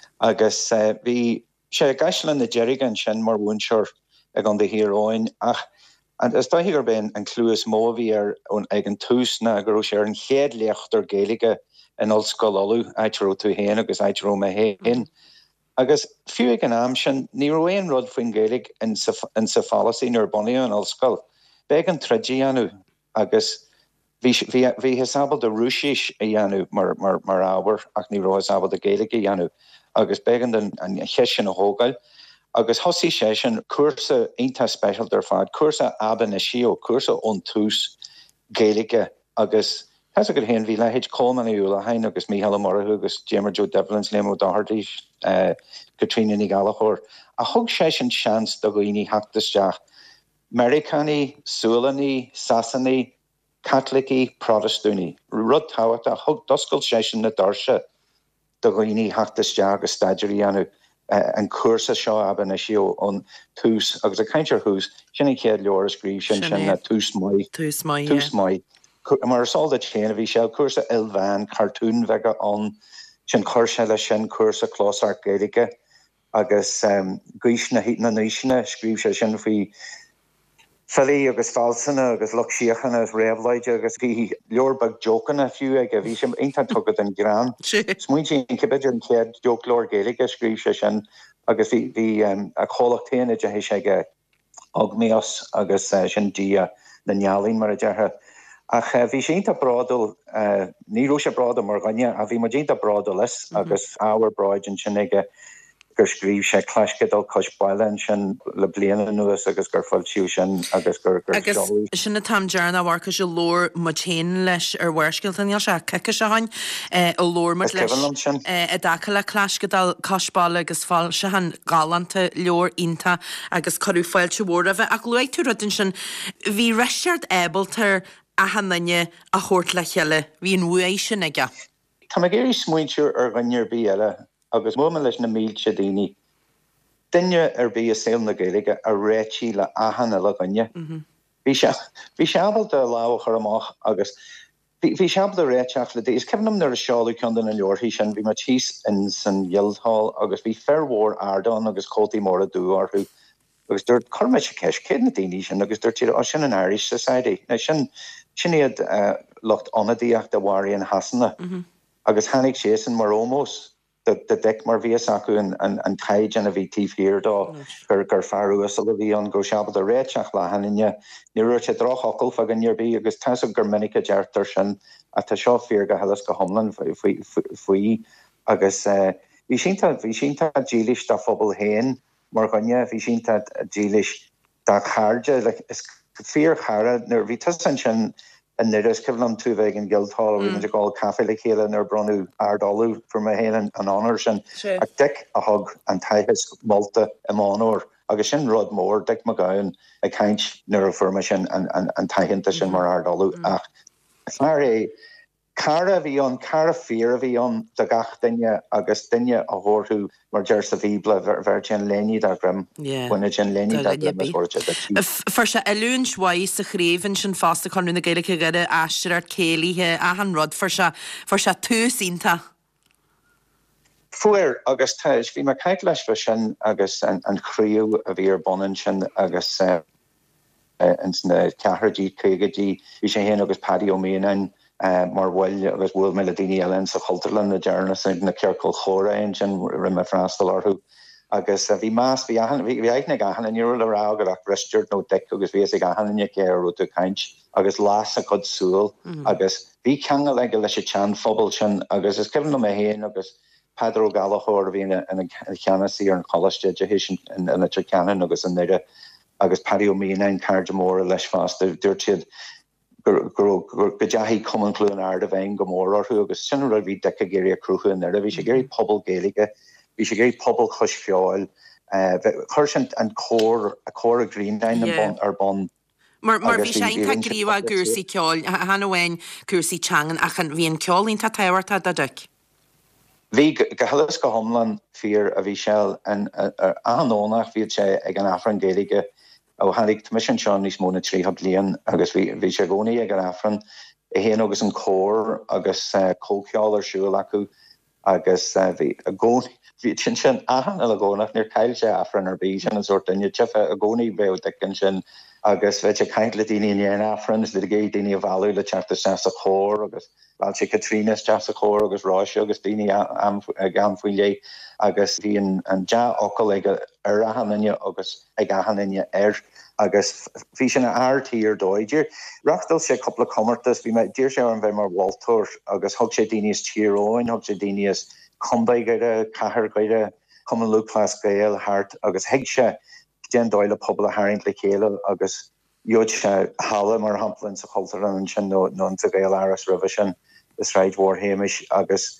Speaker 9: agus bhí sé gaiislein na Jerrigan sin mar bhúnseir ag an de hiráin ach an is dá gur ben an clúas mó bhí ar ón ag an tús na gur sé ar an chéad leachtar géige in ollscoilú aitró tú héin agus aitró me héin agus fiú ag an am sin ní roion rud faoin géig in sa fallaí nar bonio an ollscoil be an tredí anú agus Bhí hesabal de rúisiis a dhéanú mar mar mar ábhar ach ní roi sabal de géalaige dhéanú agus began an cheisisin a hógail agus hosí sé sin cuasa einta special der fad cuasa aban na sío cuasa ón tús géalaige agus has gur hen bhí lehéid Coleman úla hain agus Míhall Morthu agus Jamer Joe Devlins Lemo Doherty Katrina ní Gallagher a thug sé sin seans do gooine heachtasteach Americaní, Sualaní, Sasaní Catholicí, Protestantí. Rud táhacht a thug doscail sé sin na darse do gooine heachtasteach agus staidirí anú an cuasa seo aban na sío ón tús agus a caiintear hús sinna chéad leor a scríb sin sin na tús mai
Speaker 1: tús mai
Speaker 9: tús mai mar sáil de chéana bhí sé cuasa ilbhean cartún bheitga an sin chuirse le sin cuasa chlásart géalaige agus gúis na hí na níisina scríb sé sin faoi Feli agus falsanna agus lochsíochanna as réabhlaide agus bhí leorbag jocanna fiú ag a bhí sem einta tugad an grán. Smuintí an cibid an céad joclór géalaige scríb sé sin agus bhí a cholachtaíon ide hé sé agméos agus sin dia na nealín mar a deartha. Ach bhí sé einta brádal níró sé brada mar ganne a bhí mar dénta bradalas agus áhar braid an sin ige gur scríb sé cláiscedal cos bailin sin le bliana nuas agus gur fáiltíú sin agus gur
Speaker 1: agus sinna tam dearna bhharcha sé lór mutéin leis ar bhhairciltaíil se ceice se hain ó lór mar leis a dacha le cláiscedal cosbála agus fáil se han galanta leor ínta agus choú fáilte bhór a bheith ach luid tú rutin sin bhí reisiart ébaltar a hanne a chót le cheile hí an bhuaéis sin aige.
Speaker 9: Tá me géirí smuinteú ar gannear bí eile agus mó leis na míl se daoine. Dunne ar bí a saoil na Gaeilge a réití le ahanana le ganne. Bhí sé abal de lá chu amach agus bhí se abal a réiteach le dés ceannam nar a seáú cean na leorthaí sin bhí mar tíos in san Guildhall agus bhí fairhór ardán agus cótaí mór a dúarthú agus dúirt chuirrma se ceis cé na daoine sin agus dúirt tíad sin an Irish Society. Na sin sin iad lucht anadaíocht a bhhaí an hasanna agus hanig sé san mar ómós de dec mar vías acu an an caid an a bhí tíhhir dá gur gur farú a bhí an go seabad a réiteach le haninne ní ruir sé droch ocail fa gan níorbí agus tá gur minic a deartar sin a tá seo fír go helas go homlan faoi agus bhí sínta bhí sínta dílis tá phobal héin mar gonne bhí sínta dílis dá cháde le is fír chara nar bhí san sin an nuras cyflam tú bheith an Guildhall mm. we gáil cafe le chéile nar bronú ardalú for ma héan an, an honor sin sure. Ag dic a hog an taithas molta imánor agus sin rud mór dic ma gain a kaint nar a firma sin an, an, an taihinta sin mar ardalú mm. ach mar é cara bhí an cara fear a bhí an de gach duine agus duine a hórthú mar deir sa bhíbla ver gin léní a grim buna gin léní a grim
Speaker 1: Fer se eún swaí sa chréhann sin fásta chunú na gaile gada eistir ar célíthe a an rud fer se fer se túsínta.
Speaker 9: Fuair agus teis bhí mar caiic leis bheit sin agus an chríú a bhí ar bonan sin agus an na cehardí chuigetí bhí sé héana agus Paddy O'Mean Uh, mar bhfuil agus bhfuil me le daoine eile sa Chulterland na dearnas na ceircail chórain sin rimime freastal orthú agus a bhí más bhí bhí aithna gahan in nuúil le rá gur ach reistúir nó deic agus bhí a gahan in céirú tú caint agus lás a chud súil agus bhí ceanga le go leis sé tean phobal sin agus is cibn na héin agus Pedro Gallagher a bhí in cheanasí ar an choiste sin in na ceanan agus an nuire agus Paddy O'Mean an cardamór leis fásta dúirt siad go jahí cuman clún air a bhain go mór orthú agus sin ra bhí de géirí a cruúcha in a bhí sé géirí pobl géige, bhí sé géirí pobl chus fiáil, chuir an cór a cór a Greendain ar bon.
Speaker 1: Mar mar bhí sé ta gríomh gúsaí ceáil hena bhhain cúsaí teangan ach an bhíon ceáilín tá tahairta da duc.
Speaker 9: Bhí go helas go homlan fír a bhí sell an anónach bhíad sé ag an afran géige ó hanig mission Sean níos móna trí blian agus bhí sé gcónaí ag an afran i héana agus an cór agus cóceáil ar siúil acu agus bhí a gcónaí bhí sin sin ahan a gcónach níor cail sé afran ar bí sin an sort daine tefa a gcónaí bheith dicin sin agus bheit sé caiint le daoine in afran is le gé daoine a bhú le teachta se a chór agus bhil sé Catrinas te a chór agus ráise agus daoine gan faoi lé agus bhí an de ocail ag ar ahanine agus ag ahanine air agus bhí sin airtíí ar dóidir. Rachtal sé coppla commartas bhí me dír sé an bheith mar Walter agus thug sé daoine is tíróin, thug sé daoine is combaigide, cahar-gaide, cuman lúclas gael hart agus heig sé den dóile pobl a haint le chéile agus jod se halle mar hamplan sa Chulterland sin nó nó sa gael aras rive sin is raid warhéimiis agus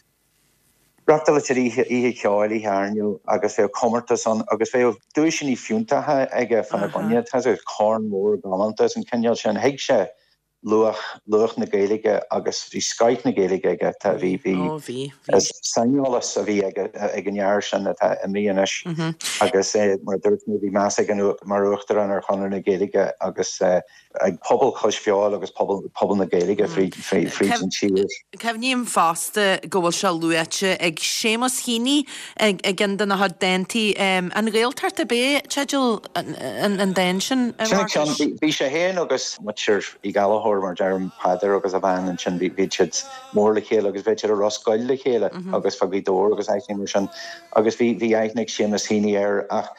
Speaker 9: Rachtal sé ihe ceáil í haarniu agus fé commartas an agus fé dúis sin í fiúntathe ige fanna gonne has a corn mór galantas an ceneal sin heig sé luach luach na géige agus bhí Skype na géige ige tá bhí bhí saolas a bhí ag an jaar sin a míis agus mar dúirt mé bhí meas ag mar uachtar an ar chunar na géige agus ag pobl chus fiáil agus pobl na géige frí an tíir.
Speaker 1: Cefhníim fásta go bhfuil se luaite ag sémas híní ag gan den na dentí an réaltart a bé teidir an den sin?
Speaker 9: Bhí sé héan agus muir i galhor mar derm Padder agus a bhain an sin bhí mór le chéile agus bheit a roscoil le chéile agus fa bhí dó agus éithní sin agus bhí bhí éithnig sémas híní ar ach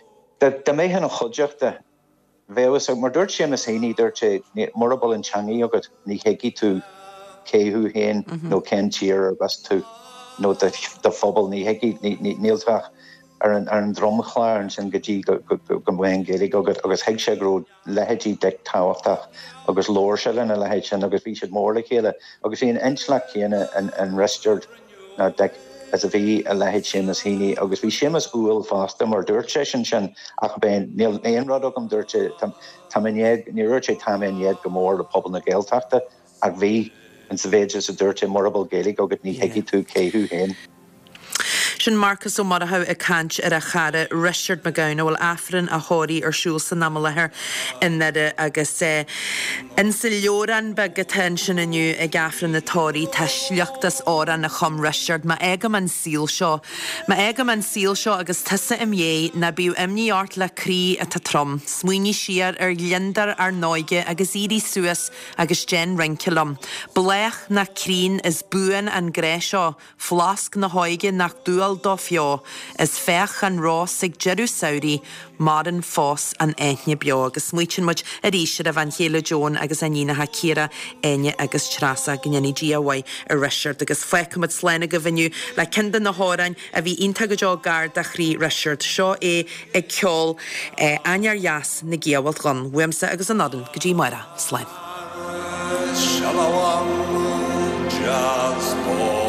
Speaker 9: de mé hen a chuideachta bhewas mar dúirt sémas híní dúirt sé marabal an teangaí agad ní heici tú céthú héin nó cén tíar agus tú nó de phobal ní heici níltach ar an dromchláirn sin gotí go bhhain géig agad agus heig sé grú lehétí de táhachtach agus lóir se lena lehéid sin agus bhí sé mór le chéile agus hí an intlach chéine an reistúirt na de as a bhí a lehéid sémas híní agus bhí sémas úil fásta mar dúirt sé sin sin ach ben níl éon rud agam dúirt sé tamnéad ní ruirt sé tamnéad go mór le pobl na géaltachta ach bhí an sa bhéidir sa dúirt sé marabal géig agad ní heici tú céthú héin.
Speaker 1: Sin Marcus ó martha a cant ar a chara Richard McGowan bhfuil afran a háirí ar siúl san na lethir in agus in sa leoran be go ten sin aniu ag afran na tóirí tá sliachtas áran na chum Richard ma agam an síl seo. Ma agam an síl seo agus tusa im dhé na bíú imníart le crí a tá trom. Smuoine siar ar lindar ar náige agus írí suas agus Jen Rinkelum. Blech na crín is buan an gré seo, flasc na háige nach dúal do fió, is fech an rás ag jeru sauri, mar an fós an eithne bio, agus smuichin muid a rísir a van Chéile Joan agus a nína ha Ciara eithne agus trasa gynnyni G A Y a Richard agus fecamad slena go viniu le cinda na hórain a bhí inta go jo gard a chrí Richard seo é ag ceol anyar jas na giawalt gan wemsa agus an nodin go dí mara slein. Shalom, just